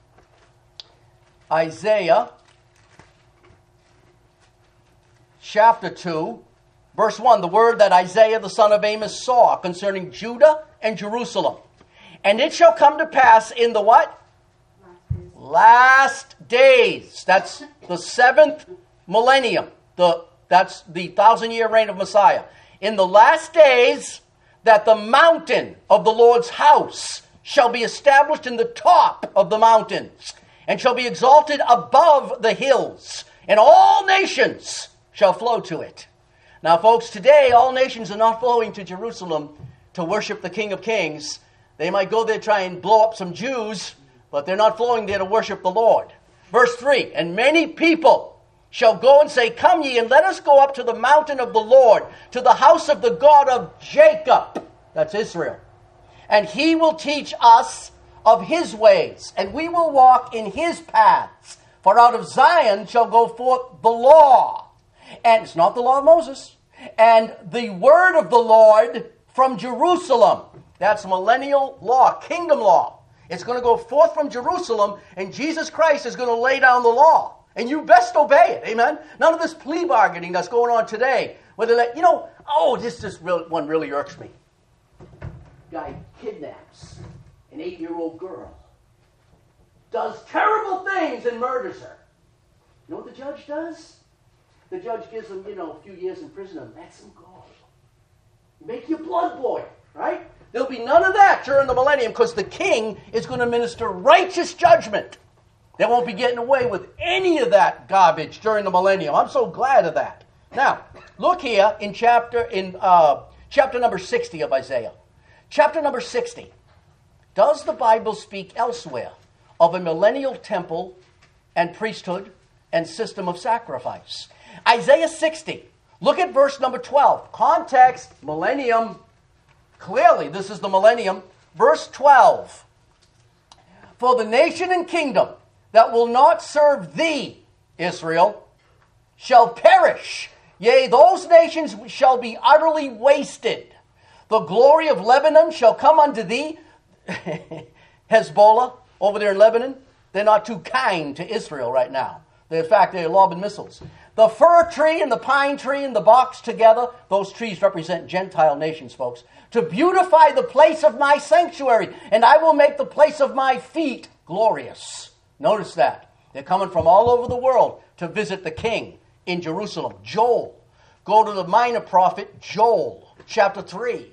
Isaiah chapter 2. Verse 1, the word that Isaiah the son of Amos saw concerning Judah and Jerusalem. "And it shall come to pass in the" what? Last days. That's the 7th millennium. That's the 1,000-year reign of Messiah. "In the last days that the mountain of the Lord's house shall be established in the top of the mountains, and shall be exalted above the hills, and all nations shall flow to it. Now, folks, today all nations are not flowing to Jerusalem to worship the King of Kings. They might go there try and blow up some Jews, but they're not flowing there to worship the Lord. Verse 3, and many people shall go and say, come ye, and let us go up to the mountain of the Lord, to the house of the God of Jacob. That's Israel. And he will teach us of his ways, and we will walk in his paths. For out of Zion shall go forth the law. And it's not the law of Moses. And the word of the Lord from Jerusalem. That's millennial law, kingdom law. It's going to go forth from Jerusalem, and Jesus Christ is going to lay down the law. And you best obey it, amen? None of this plea bargaining that's going on today. Where they're like, one really irks me. Guy kidnaps an 8-year-old girl. Does terrible things and murders her. You know what the judge does? The judge gives him, a few years in prison and lets him go. Make your blood boil, right? There'll be none of that during the millennium because the king is going to minister righteous judgment. They won't be getting away with any of that garbage during the millennium. I'm so glad of that. Now, look here in chapter number 60 of Isaiah. Chapter number 60. Does the Bible speak elsewhere of a millennial temple and priesthood and system of sacrifice? Isaiah 60. Look at verse number 12. Context, millennium. Clearly, this is the millennium. Verse 12. For the nation and kingdom that will not serve thee, Israel, shall perish. Yea, those nations shall be utterly wasted. The glory of Lebanon shall come unto thee. Hezbollah, over there in Lebanon, they're not too kind to Israel right now. In fact, they're lobbing missiles. The fir tree and the pine tree and the box together, those trees represent Gentile nations, folks. To beautify the place of my sanctuary, and I will make the place of my feet glorious. Notice that. They're coming from all over the world to visit the king in Jerusalem. Joel. Go to the minor prophet Joel, chapter 3.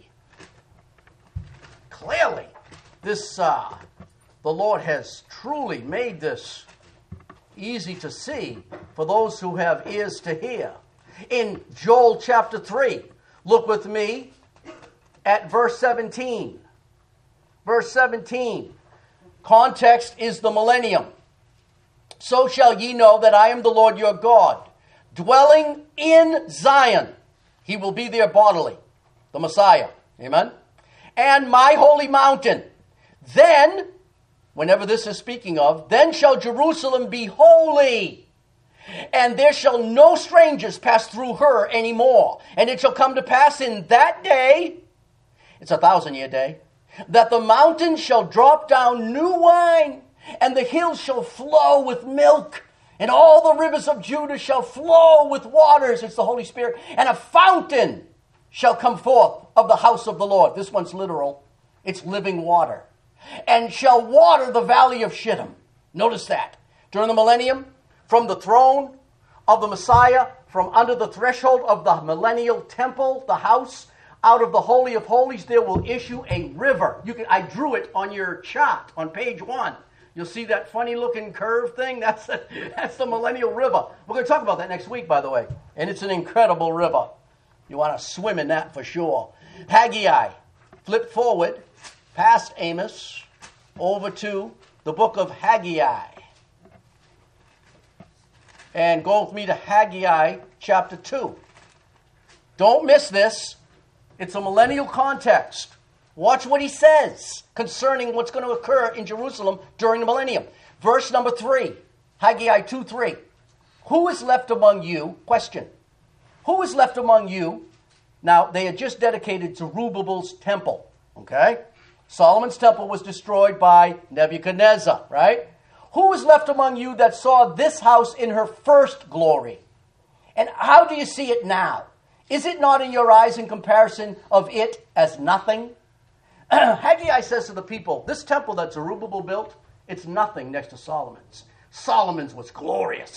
Clearly, the Lord has truly made this easy to see for those who have ears to hear. In Joel chapter 3, look with me at verse 17. Verse 17. Context is the millennium. So shall ye know that I am the Lord your God, dwelling in Zion. He will be there bodily, the Messiah. Amen? And my holy mountain. Then, whenever this is speaking of, then shall Jerusalem be holy, and there shall no strangers pass through her any more. And it shall come to pass in that day, it's a 1,000-year day, that the mountains shall drop down new wine, and the hills shall flow with milk, and all the rivers of Judah shall flow with waters. It's the Holy Spirit. And a fountain shall come forth of the house of the Lord. This one's literal. It's living water. And shall water the valley of Shittim. Notice that. During the millennium, from the throne of the Messiah, from under the threshold of the millennial temple, the house, out of the Holy of Holies, there will issue a river. I drew it on your chart on page 1. You'll see that funny-looking curve thing? That's the millennial river. We're going to talk about that next week, by the way. And it's an incredible river. You want to swim in that for sure. Haggai. Flip forward, past Amos, over to the book of Haggai. And go with me to Haggai chapter 2. Don't miss this. It's a millennial context. Watch what he says concerning what's going to occur in Jerusalem during the millennium. Verse number 3, Haggai 2:3. Who is left among you? Question. Who is left among you? Now, they had just dedicated Zerubbabel's temple. Okay? Solomon's temple was destroyed by Nebuchadnezzar, right? Who is left among you that saw this house in her first glory? And how do you see it now? Is it not in your eyes in comparison of it as nothing? Haggai says to the people, this temple that Zerubbabel built, it's nothing next to Solomon's. Solomon's was glorious.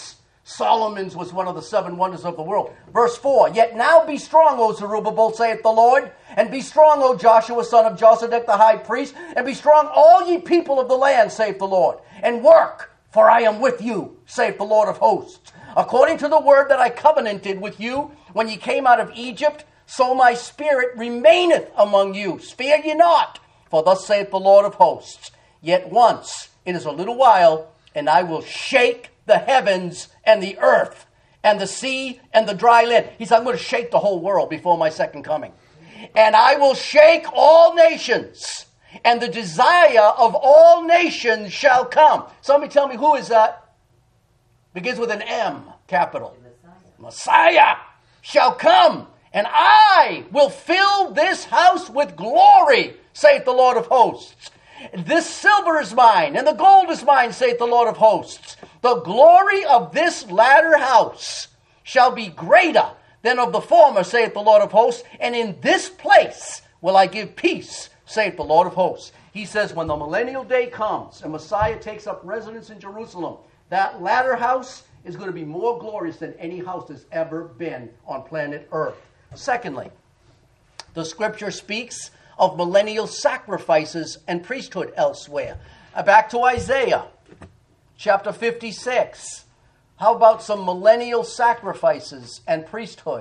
Solomon's was one of the 7 wonders of the world. Verse 4, yet now be strong, O Zerubbabel, saith the Lord, and be strong, O Joshua, son of Josedech, the high priest, and be strong, all ye people of the land, saith the Lord, and work, for I am with you, saith the Lord of hosts. According to the word that I covenanted with you when ye came out of Egypt, so my spirit remaineth among you. Fear ye not, for thus saith the Lord of hosts, yet once it is a little while, and I will shake the heavens and the earth and the sea and the dry land. He said, I'm going to shake the whole world before my second coming. And I will shake all nations, and the desire of all nations shall come. Somebody tell me, who is that? Begins with an M, capital. Messiah shall come, and I will fill this house with glory, saith the Lord of hosts. This silver is mine, and the gold is mine, saith the Lord of hosts. The glory of this latter house shall be greater than of the former, saith the Lord of hosts. And in this place will I give peace, saith the Lord of hosts. He says when the millennial day comes and Messiah takes up residence in Jerusalem, that latter house is going to be more glorious than any house that's ever been on planet Earth. Secondly, the scripture speaks of millennial sacrifices and priesthood elsewhere. Back to Isaiah, chapter 56. How about some millennial sacrifices and priesthood?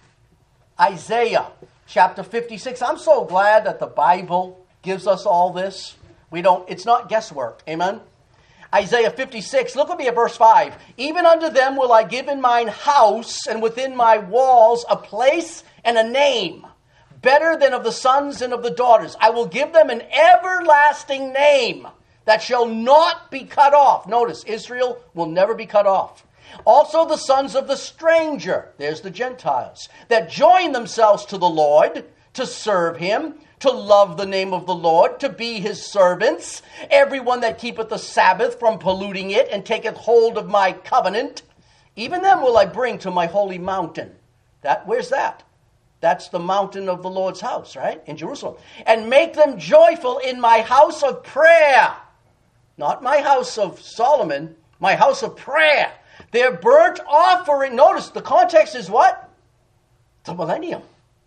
Isaiah, chapter 56. I'm so glad that the Bible gives us all this. It's not guesswork. Amen? Isaiah 56, look at me at verse 5. Even unto them will I give in mine house and within my walls a place and a name, better than of the sons and of the daughters. I will give them an everlasting name that shall not be cut off. Notice, Israel will never be cut off. Also the sons of the stranger, there's the Gentiles, that join themselves to the Lord to serve him, to love the name of the Lord, to be his servants. Everyone that keepeth the Sabbath from polluting it and taketh hold of my covenant, even them will I bring to my holy mountain. Where's that? That's the mountain of the Lord's house, right? In Jerusalem. And make them joyful in my house of prayer. Not my house of Solomon, my house of prayer. Their burnt offering, notice the context is what? The millennium.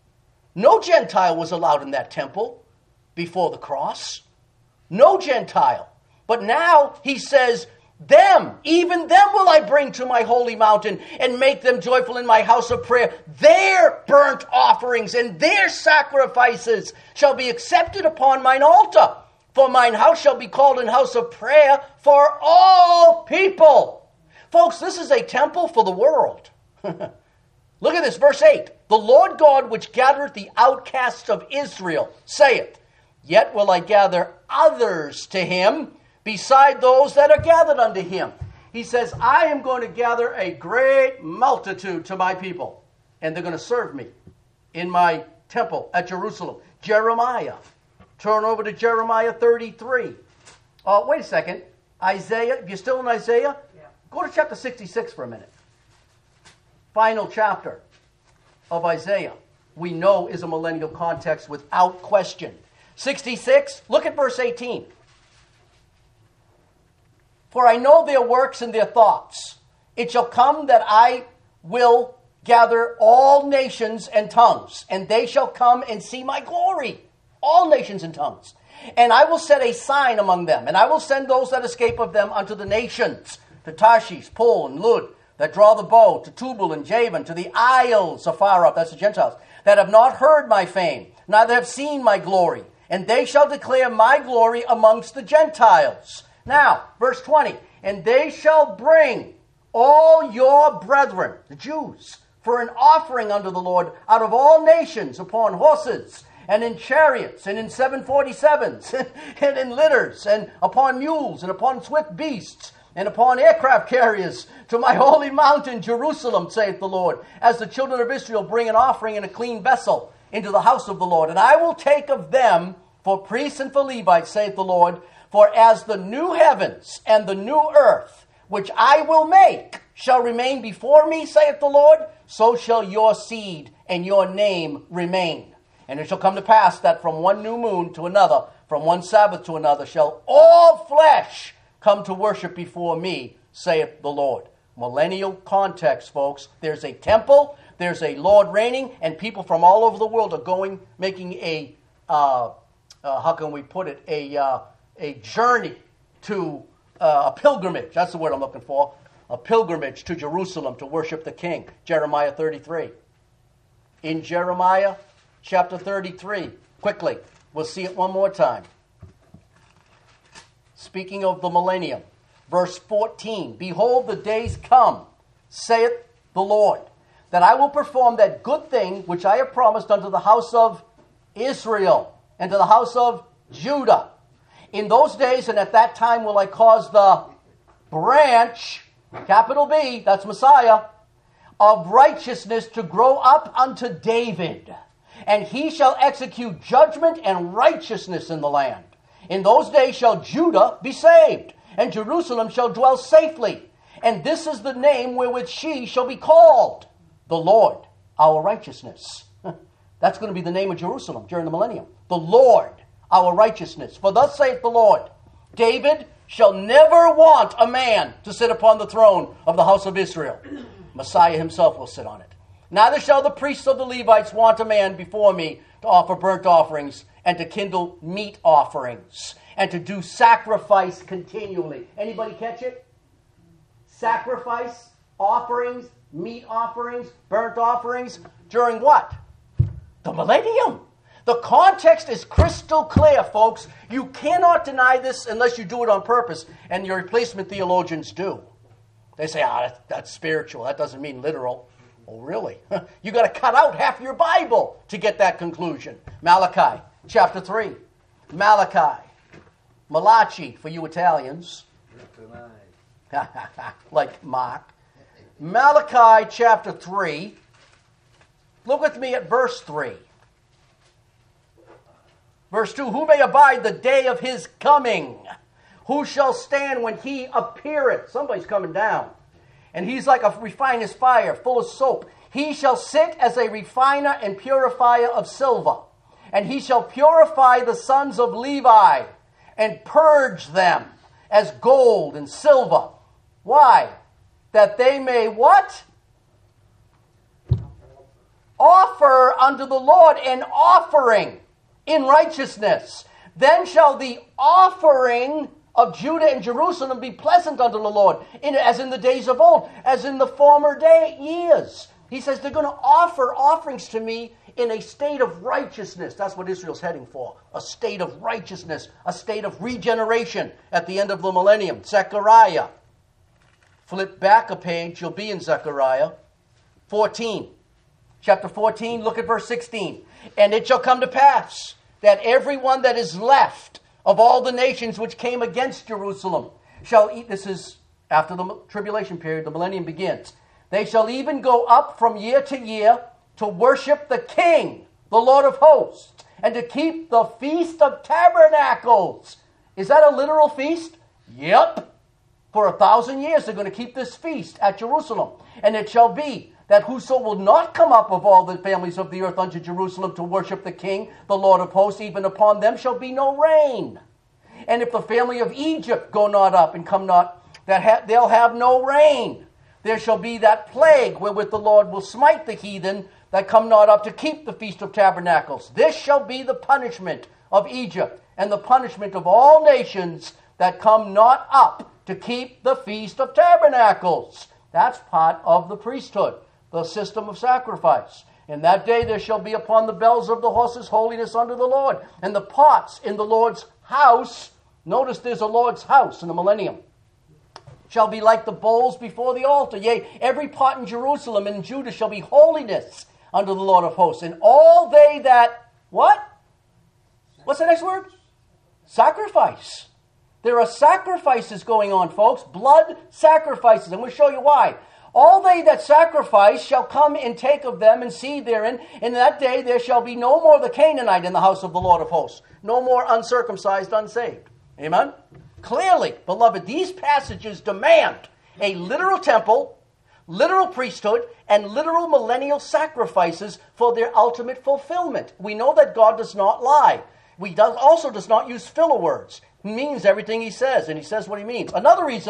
No Gentile was allowed in that temple before the cross. No Gentile. But now he says, even them will I bring to my holy mountain and make them joyful in my house of prayer. Their burnt offerings and their sacrifices shall be accepted upon mine altar. For mine house shall be called an house of prayer for all people. Folks, this is a temple for the world. Look at this, verse 8. The Lord God which gathereth the outcasts of Israel saith, yet will I gather others to him beside those that are gathered unto him. He says, I am going to gather a great multitude to my people, and they're going to serve me in my temple at Jerusalem. Jeremiah. Turn over to Jeremiah 33. Wait a second. Isaiah, you're still in Isaiah? Yeah. Go to chapter 66 for a minute. Final chapter of Isaiah, we know is a millennial context without question. 66, look at verse 18. For I know their works and their thoughts. It shall come that I will gather all nations and tongues, and they shall come and see my glory. All nations and tongues. And I will set a sign among them, and I will send those that escape of them unto the nations, to Tarshish, Pul, and Lud, that draw the bow, to Tubal and Javan, to the isles afar off, that's the Gentiles, that have not heard my fame, neither have seen my glory. And they shall declare my glory amongst the Gentiles. Now, verse 20, and they shall bring all your brethren, the Jews, for an offering unto the Lord out of all nations upon horses, and in chariots, and in 747s, and in litters, and upon mules, and upon swift beasts, and upon aircraft carriers, to my holy mountain Jerusalem, saith the Lord, as the children of Israel bring an offering in a clean vessel into the house of the Lord. And I will take of them for priests and for Levites, saith the Lord, for as the new heavens and the new earth, which I will make, shall remain before me, saith the Lord, so shall your seed and your name remain. And it shall come to pass that from one new moon to another, from one Sabbath to another, shall all flesh come to worship before me, saith the Lord. Millennial context, folks. There's a temple, there's a Lord reigning, and people from all over the world are making a, how can we put it, a journey to a pilgrimage. That's the word I'm looking for. A pilgrimage to Jerusalem to worship the King. Jeremiah 33. In Jeremiah chapter 33, quickly, we'll see it one more time. Speaking of the millennium, verse 14, behold, the days come, saith the Lord, that I will perform that good thing which I have promised unto the house of Israel and to the house of Judah. In those days and at that time will I cause the branch, capital B, that's Messiah, of righteousness to grow up unto David, and he shall execute judgment and righteousness in the land. In those days shall Judah be saved, and Jerusalem shall dwell safely. And this is the name wherewith she shall be called, the Lord, our righteousness. That's going to be the name of Jerusalem during the millennium. The Lord, our righteousness. For thus saith the Lord, David shall never want a man to sit upon the throne of the house of Israel. Messiah himself will sit on it. Neither shall the priests of the Levites want a man before me to offer burnt offerings and to kindle meat offerings and to do sacrifice continually. Anybody catch it? Sacrifice, offerings, meat offerings, burnt offerings. During what? The millennium. The context is crystal clear, folks. You cannot deny this unless you do it on purpose, and your replacement theologians do. They say, that's spiritual. That doesn't mean literal. Oh, really? You got to cut out half your Bible to get that conclusion. Malachi, chapter 3. Malachi, for you Italians. Like Mark. Malachi, chapter 3. Look with me at verse 3. Verse 2, who may abide the day of his coming? Who shall stand when he appeareth? Somebody's coming down. And he's like a refiner's fire, full of soap. He shall sit as a refiner and purifier of silver. And he shall purify the sons of Levi and purge them as gold and silver. Why? That they may what? Offer unto the Lord an offering in righteousness. Then shall the offering of Judah and Jerusalem be pleasant unto the Lord, as in the days of old, as in the former years. He says they're going to offer offerings to me in a state of righteousness. That's what Israel's heading for. A state of righteousness, a state of regeneration at the end of the millennium. Zechariah. Flip back a page, you'll be in Zechariah 14. Chapter 14, look at verse 16. And it shall come to pass that everyone that is left of all the nations which came against Jerusalem shall eat. This is after the tribulation period, the millennium begins. They shall even go up from year to year to worship the King, the Lord of hosts, and to keep the Feast of Tabernacles. Is that a literal feast? Yep. For 1,000 years they're going to keep this feast at Jerusalem. And it shall be that whoso will not come up of all the families of the earth unto Jerusalem to worship the King, the Lord of hosts, even upon them shall be no rain. And if the family of Egypt go not up and come not, they'll have no rain. There shall be that plague wherewith the Lord will smite the heathen that come not up to keep the Feast of Tabernacles. This shall be the punishment of Egypt, and the punishment of all nations that come not up to keep the Feast of Tabernacles. That's part of the priesthood, the system of sacrifice. In that day there shall be upon the bells of the horses holiness unto the Lord, and the pots in the Lord's house. Notice there's a Lord's house in the millennium. Shall be like the bowls before the altar. Yea, every pot in Jerusalem and Judah shall be holiness unto the Lord of hosts. And all they that, what? What's the next word? Sacrifice. There are sacrifices going on, folks. Blood sacrifices. And we'll show you why. All they that sacrifice shall come and take of them and seed therein. In that day there shall be no more the Canaanite in the house of the Lord of hosts. No more uncircumcised, unsaved. Amen? Clearly, beloved, these passages demand a literal temple, literal priesthood, and literal millennial sacrifices for their ultimate fulfillment. We know that God does not lie. He also does not use filler words. He means everything he says, and he says what he means. Another reason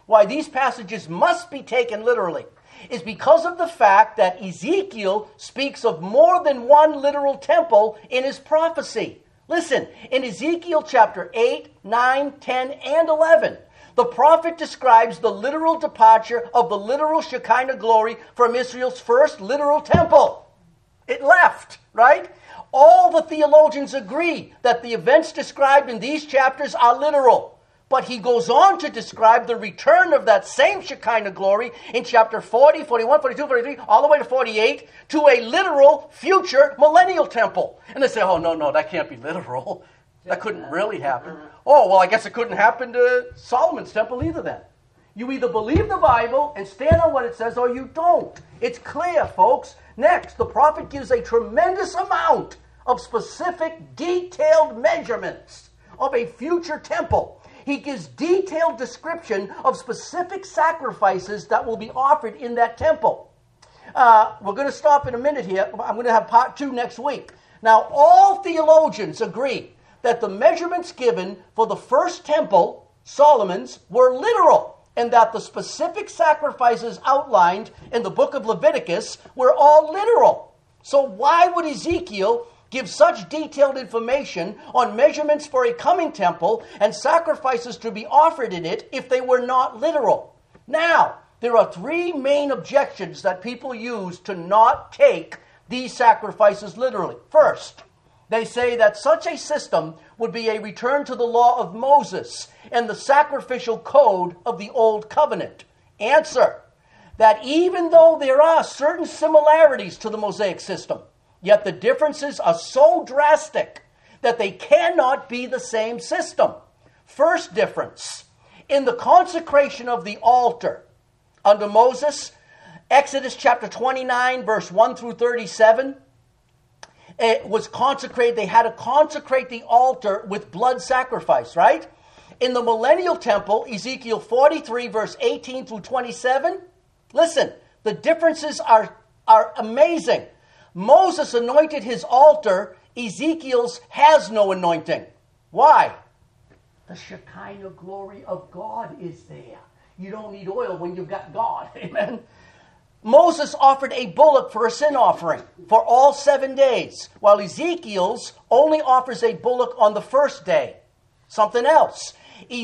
why these passages must be taken literally is because of the fact that Ezekiel speaks of more than one literal temple in his prophecy. Listen, in Ezekiel chapter 8, 9, 10, and 11, the prophet describes the literal departure of the literal Shekinah glory from Israel's first literal temple. It left, right? All the theologians agree that the events described in these chapters are literal. But he goes on to describe the return of that same Shekinah glory in chapter 40, 41, 42, 43, all the way to 48, to a literal future millennial temple. And they say, oh, no, that can't be literal. That couldn't really happen. Oh, well, I guess it couldn't happen to Solomon's temple either then. You either believe the Bible and stand on what it says, or you don't. It's clear, folks. Next, the prophet gives a tremendous amount of specific, detailed measurements of a future temple. He gives detailed description of specific sacrifices that will be offered in that temple. We're going to stop in a minute here. I'm going to have part 2 next week. Now, all theologians agree that the measurements given for the first temple, Solomon's, were literal, and that the specific sacrifices outlined in the book of Leviticus were all literal. So why would Ezekiel give such detailed information on measurements for a coming temple and sacrifices to be offered in it if they were not literal? Now, there are 3 main objections that people use to not take these sacrifices literally. First, they say that such a system would be a return to the law of Moses and the sacrificial code of the Old Covenant. Answer, that even though there are certain similarities to the Mosaic system, yet the differences are so drastic that they cannot be the same system. First difference, in the consecration of the altar under Moses, Exodus chapter 29, verse 1 through 37, it was consecrated. They had to consecrate the altar with blood sacrifice, right? In the millennial temple, Ezekiel 43, verse 18 through 27, listen, the differences are amazing. Moses anointed his altar. Ezekiel's has no anointing. Why? The Shekinah glory of God is there. You don't need oil when you've got God. Amen. Moses offered a bullock for a sin offering for all 7 days, while Ezekiel's only offers a bullock on the first day. Something else.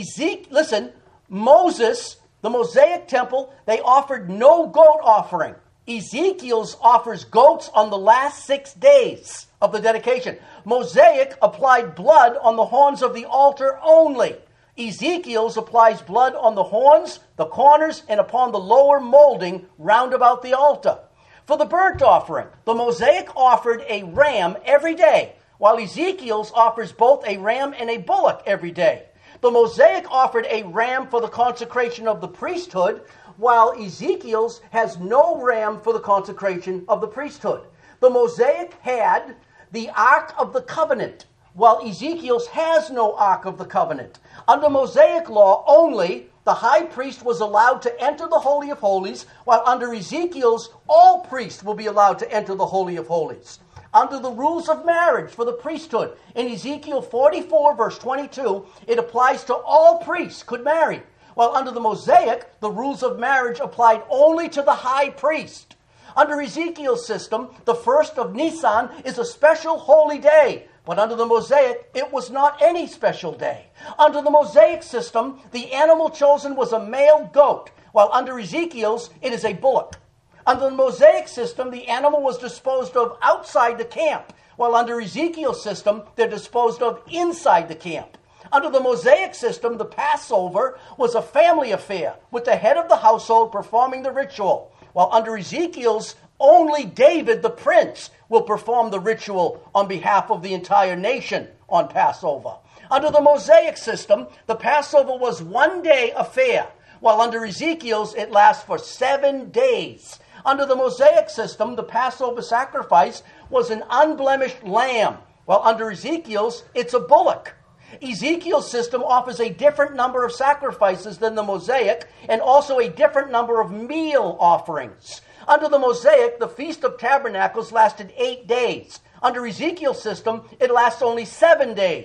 Listen, Moses, the Mosaic temple, they offered no goat offering. Ezekiel's offers goats on the last 6 days of the dedication. Mosaic applied blood on the horns of the altar only. Ezekiel's applies blood on the horns, the corners, and upon the lower molding round about the altar. For the burnt offering, the Mosaic offered a ram every day, while Ezekiel's offers both a ram and a bullock every day. The Mosaic offered a ram for the consecration of the priesthood, while Ezekiel's has no ram for the consecration of the priesthood. The Mosaic had the Ark of the Covenant, while Ezekiel's has no Ark of the Covenant. Under Mosaic law only, the high priest was allowed to enter the Holy of Holies, while under Ezekiel's, all priests will be allowed to enter the Holy of Holies. Under the rules of marriage for the priesthood, in Ezekiel 44, verse 22, it applies to all priests could marry, while under the Mosaic, the rules of marriage applied only to the high priest. Under Ezekiel's system, the first of Nisan is a special holy day, but under the Mosaic, it was not any special day. Under the Mosaic system, the animal chosen was a male goat, while under Ezekiel's, it is a bullock. Under the Mosaic system, the animal was disposed of outside the camp, while under Ezekiel's system, they're disposed of inside the camp. Under the Mosaic system, the Passover was a family affair, with the head of the household performing the ritual, while under Ezekiel's, only David, the prince, will perform the ritual on behalf of the entire nation on Passover. Under the Mosaic system, the Passover was 1 day affair, while under Ezekiel's, it lasts for 7 days. Under the Mosaic system, the Passover sacrifice was an unblemished lamb, while under Ezekiel's, it's a bullock. Ezekiel's system offers a different number of sacrifices than the Mosaic, and also a different number of meal offerings. Under the Mosaic, the Feast of Tabernacles lasted 8 days. Under Ezekiel's system, it lasts only 7 days.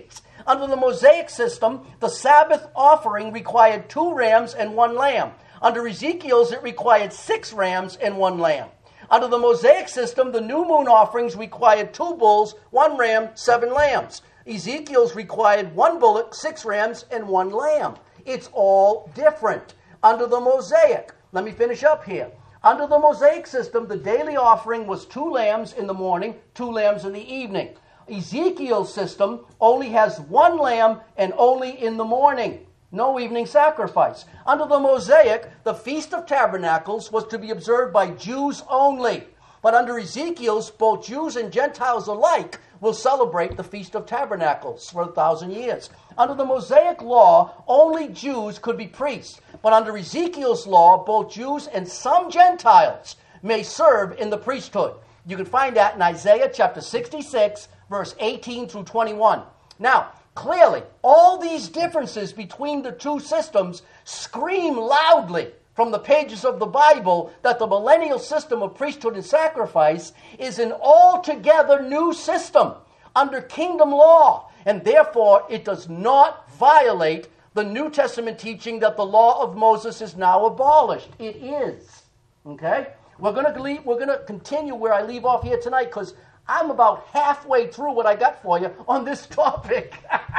Under the Mosaic system, the Sabbath offering required 2 rams and 1 lamb. Under Ezekiel's, it required 6 rams and 1 lamb. Under the Mosaic system, the new moon offerings required 2 bulls, 1 ram, 7 lambs. Ezekiel's required 1 bullock, 6 rams, and 1 lamb. It's all different. Under the Mosaic, let me finish up here. Under the Mosaic system, the daily offering was 2 lambs in the morning, 2 lambs in the evening. Ezekiel's system only has 1 lamb and only in the morning. No evening sacrifice. Under the Mosaic, the Feast of Tabernacles was to be observed by Jews only. But under Ezekiel's, both Jews and Gentiles alike will celebrate the Feast of Tabernacles for 1,000 years. Under the Mosaic law, only Jews could be priests. But under Ezekiel's law, both Jews and some Gentiles may serve in the priesthood. You can find that in Isaiah chapter 66, verse 18 through 21. Now, clearly, all these differences between the two systems scream loudly from the pages of the Bible that the millennial system of priesthood and sacrifice is an altogether new system under kingdom law, and therefore it does not violate the New Testament teaching that the law of Moses is now abolished. It is. Okay? We're going to continue where I leave off here tonight because I'm about halfway through what I got for you on this topic.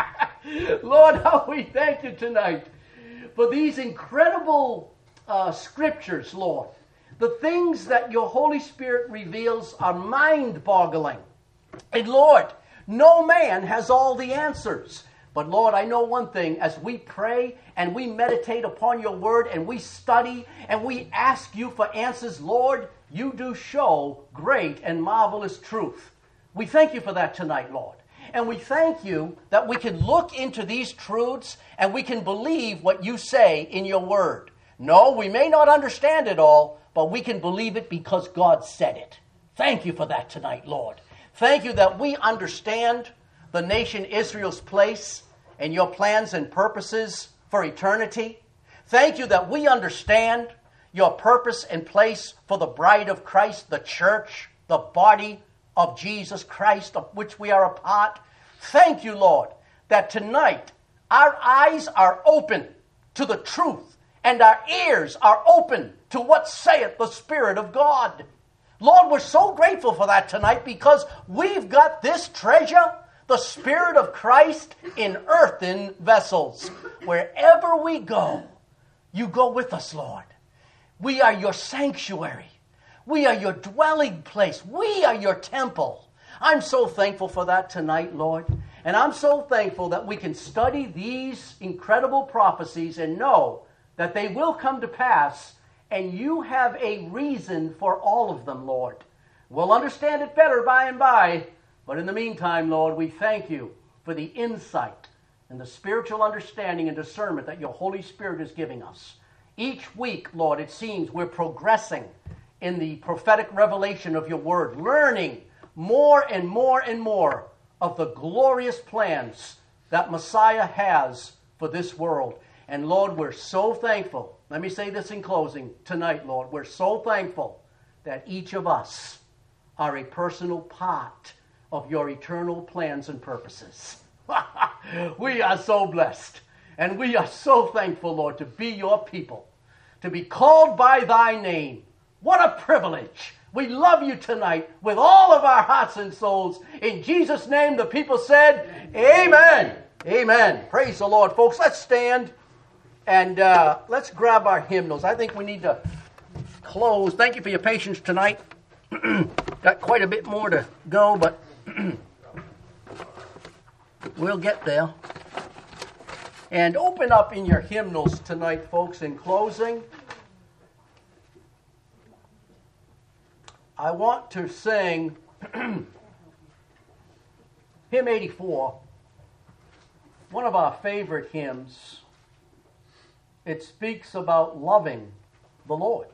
Lord, how we thank you tonight for these incredible scriptures, Lord. The things that your Holy Spirit reveals are mind-boggling. And Lord, no man has all the answers. But Lord, I know one thing, as we pray and we meditate upon your word and we study and we ask you for answers, Lord, you do show great and marvelous truth. We thank you for that tonight, Lord. And we thank you that we can look into these truths and we can believe what you say in your word. No, we may not understand it all, but we can believe it because God said it. Thank you for that tonight, Lord. Thank you that we understand the nation Israel's place and your plans and purposes for eternity. Thank you that we understand your purpose and place for the bride of Christ, the church, the body of Jesus Christ, of which we are a part. Thank you, Lord, that tonight our eyes are open to the truth and our ears are open to what saith the Spirit of God. Lord, we're so grateful for that tonight because we've got this treasure, the Spirit of Christ, in earthen vessels. Wherever we go, you go with us, Lord. We are your sanctuary. We are your dwelling place. We are your temple. I'm so thankful for that tonight, Lord. And I'm so thankful that we can study these incredible prophecies and know that they will come to pass, and you have a reason for all of them, Lord. We'll understand it better by and by, but in the meantime, Lord, we thank you for the insight and the spiritual understanding and discernment that your Holy Spirit is giving us. Each week, Lord, it seems we're progressing in the prophetic revelation of your word, learning more and more and more of the glorious plans that Messiah has for this world. And Lord, we're so thankful. Let me say this in closing tonight, Lord. We're so thankful that each of us are a personal part of your eternal plans and purposes. We are so blessed. And we are so thankful, Lord, to be your people, to be called by thy name. What a privilege. We love you tonight with all of our hearts and souls. In Jesus' name, the people said, amen. Amen. Praise the Lord, folks. Let's stand and let's grab our hymnals. I think we need to close. Thank you for your patience tonight. Got quite a bit more to go, but we'll get there. And open up in your hymnals tonight, folks, in closing. I want to sing hymn 84, one of our favorite hymns. It speaks about loving the Lord.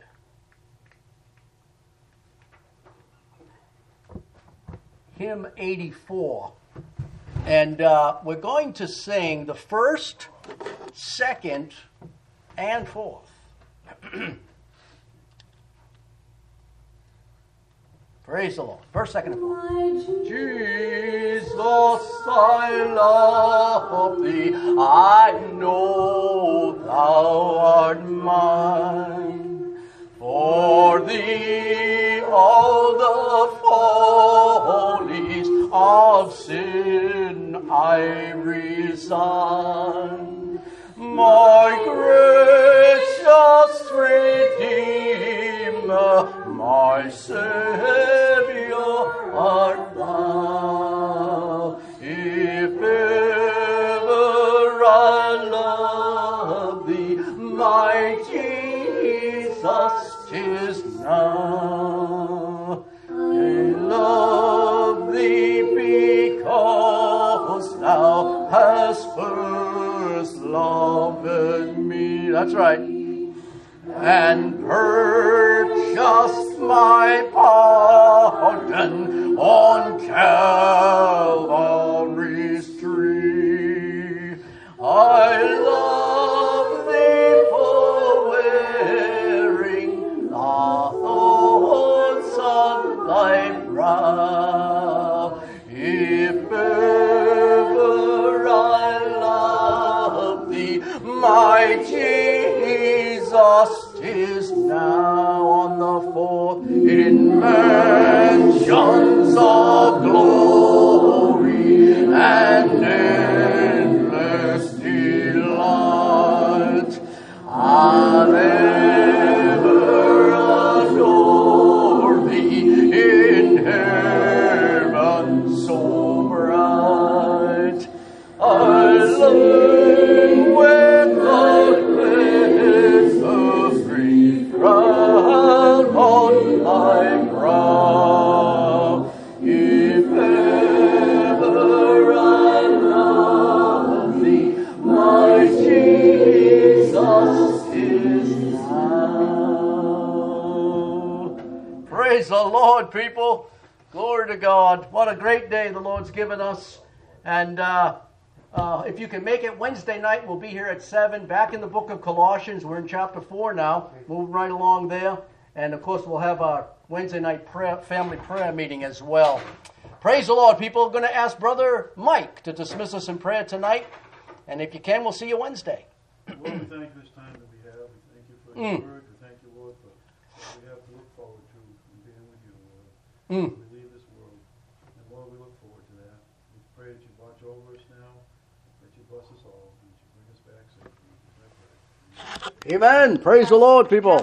Hymn 84. And we're going to sing the first, second, and fourth. Praise the Lord. First, second, and fourth. Jesus I love thee. I know thou art mine. For thee all the follies of sin I resign. My gracious Redeemer, my Savior art thou. If ever I love thee, my Jesus, 'tis now. I love thee because thou hast first loved me. That's right. And purchased my pardon on Calvary's tree. I love thee for wearing the thorns on thy brow. If ever I love thee, my Jesus, 'tis now. On the fourth in mansions of glory and endless delight, I'll ever adore thee in heaven so bright. I learn with the free crown on thy brow. If ever I love thee, my Jesus is now. Praise the Lord, people. Glory to God. What a great day the Lord's given us. And if you can make it Wednesday night, we'll be here at 7, back in the book of Colossians. We're in chapter 4 now, moving right along there. And, of course, we'll have our Wednesday night family prayer meeting as well. Praise the Lord, people. I'm going to ask Brother Mike to dismiss us in prayer tonight. And if you can, we'll see you Wednesday. Lord, we thank you for this time that we have. We thank you for your word. We thank you, Lord, for what we have to look forward to in being with you, Lord. When we leave this world. And, Lord, we look forward to that. We pray that you watch over us now, that you bless us all, and that you bring us back safely. Amen. Praise the Lord, people.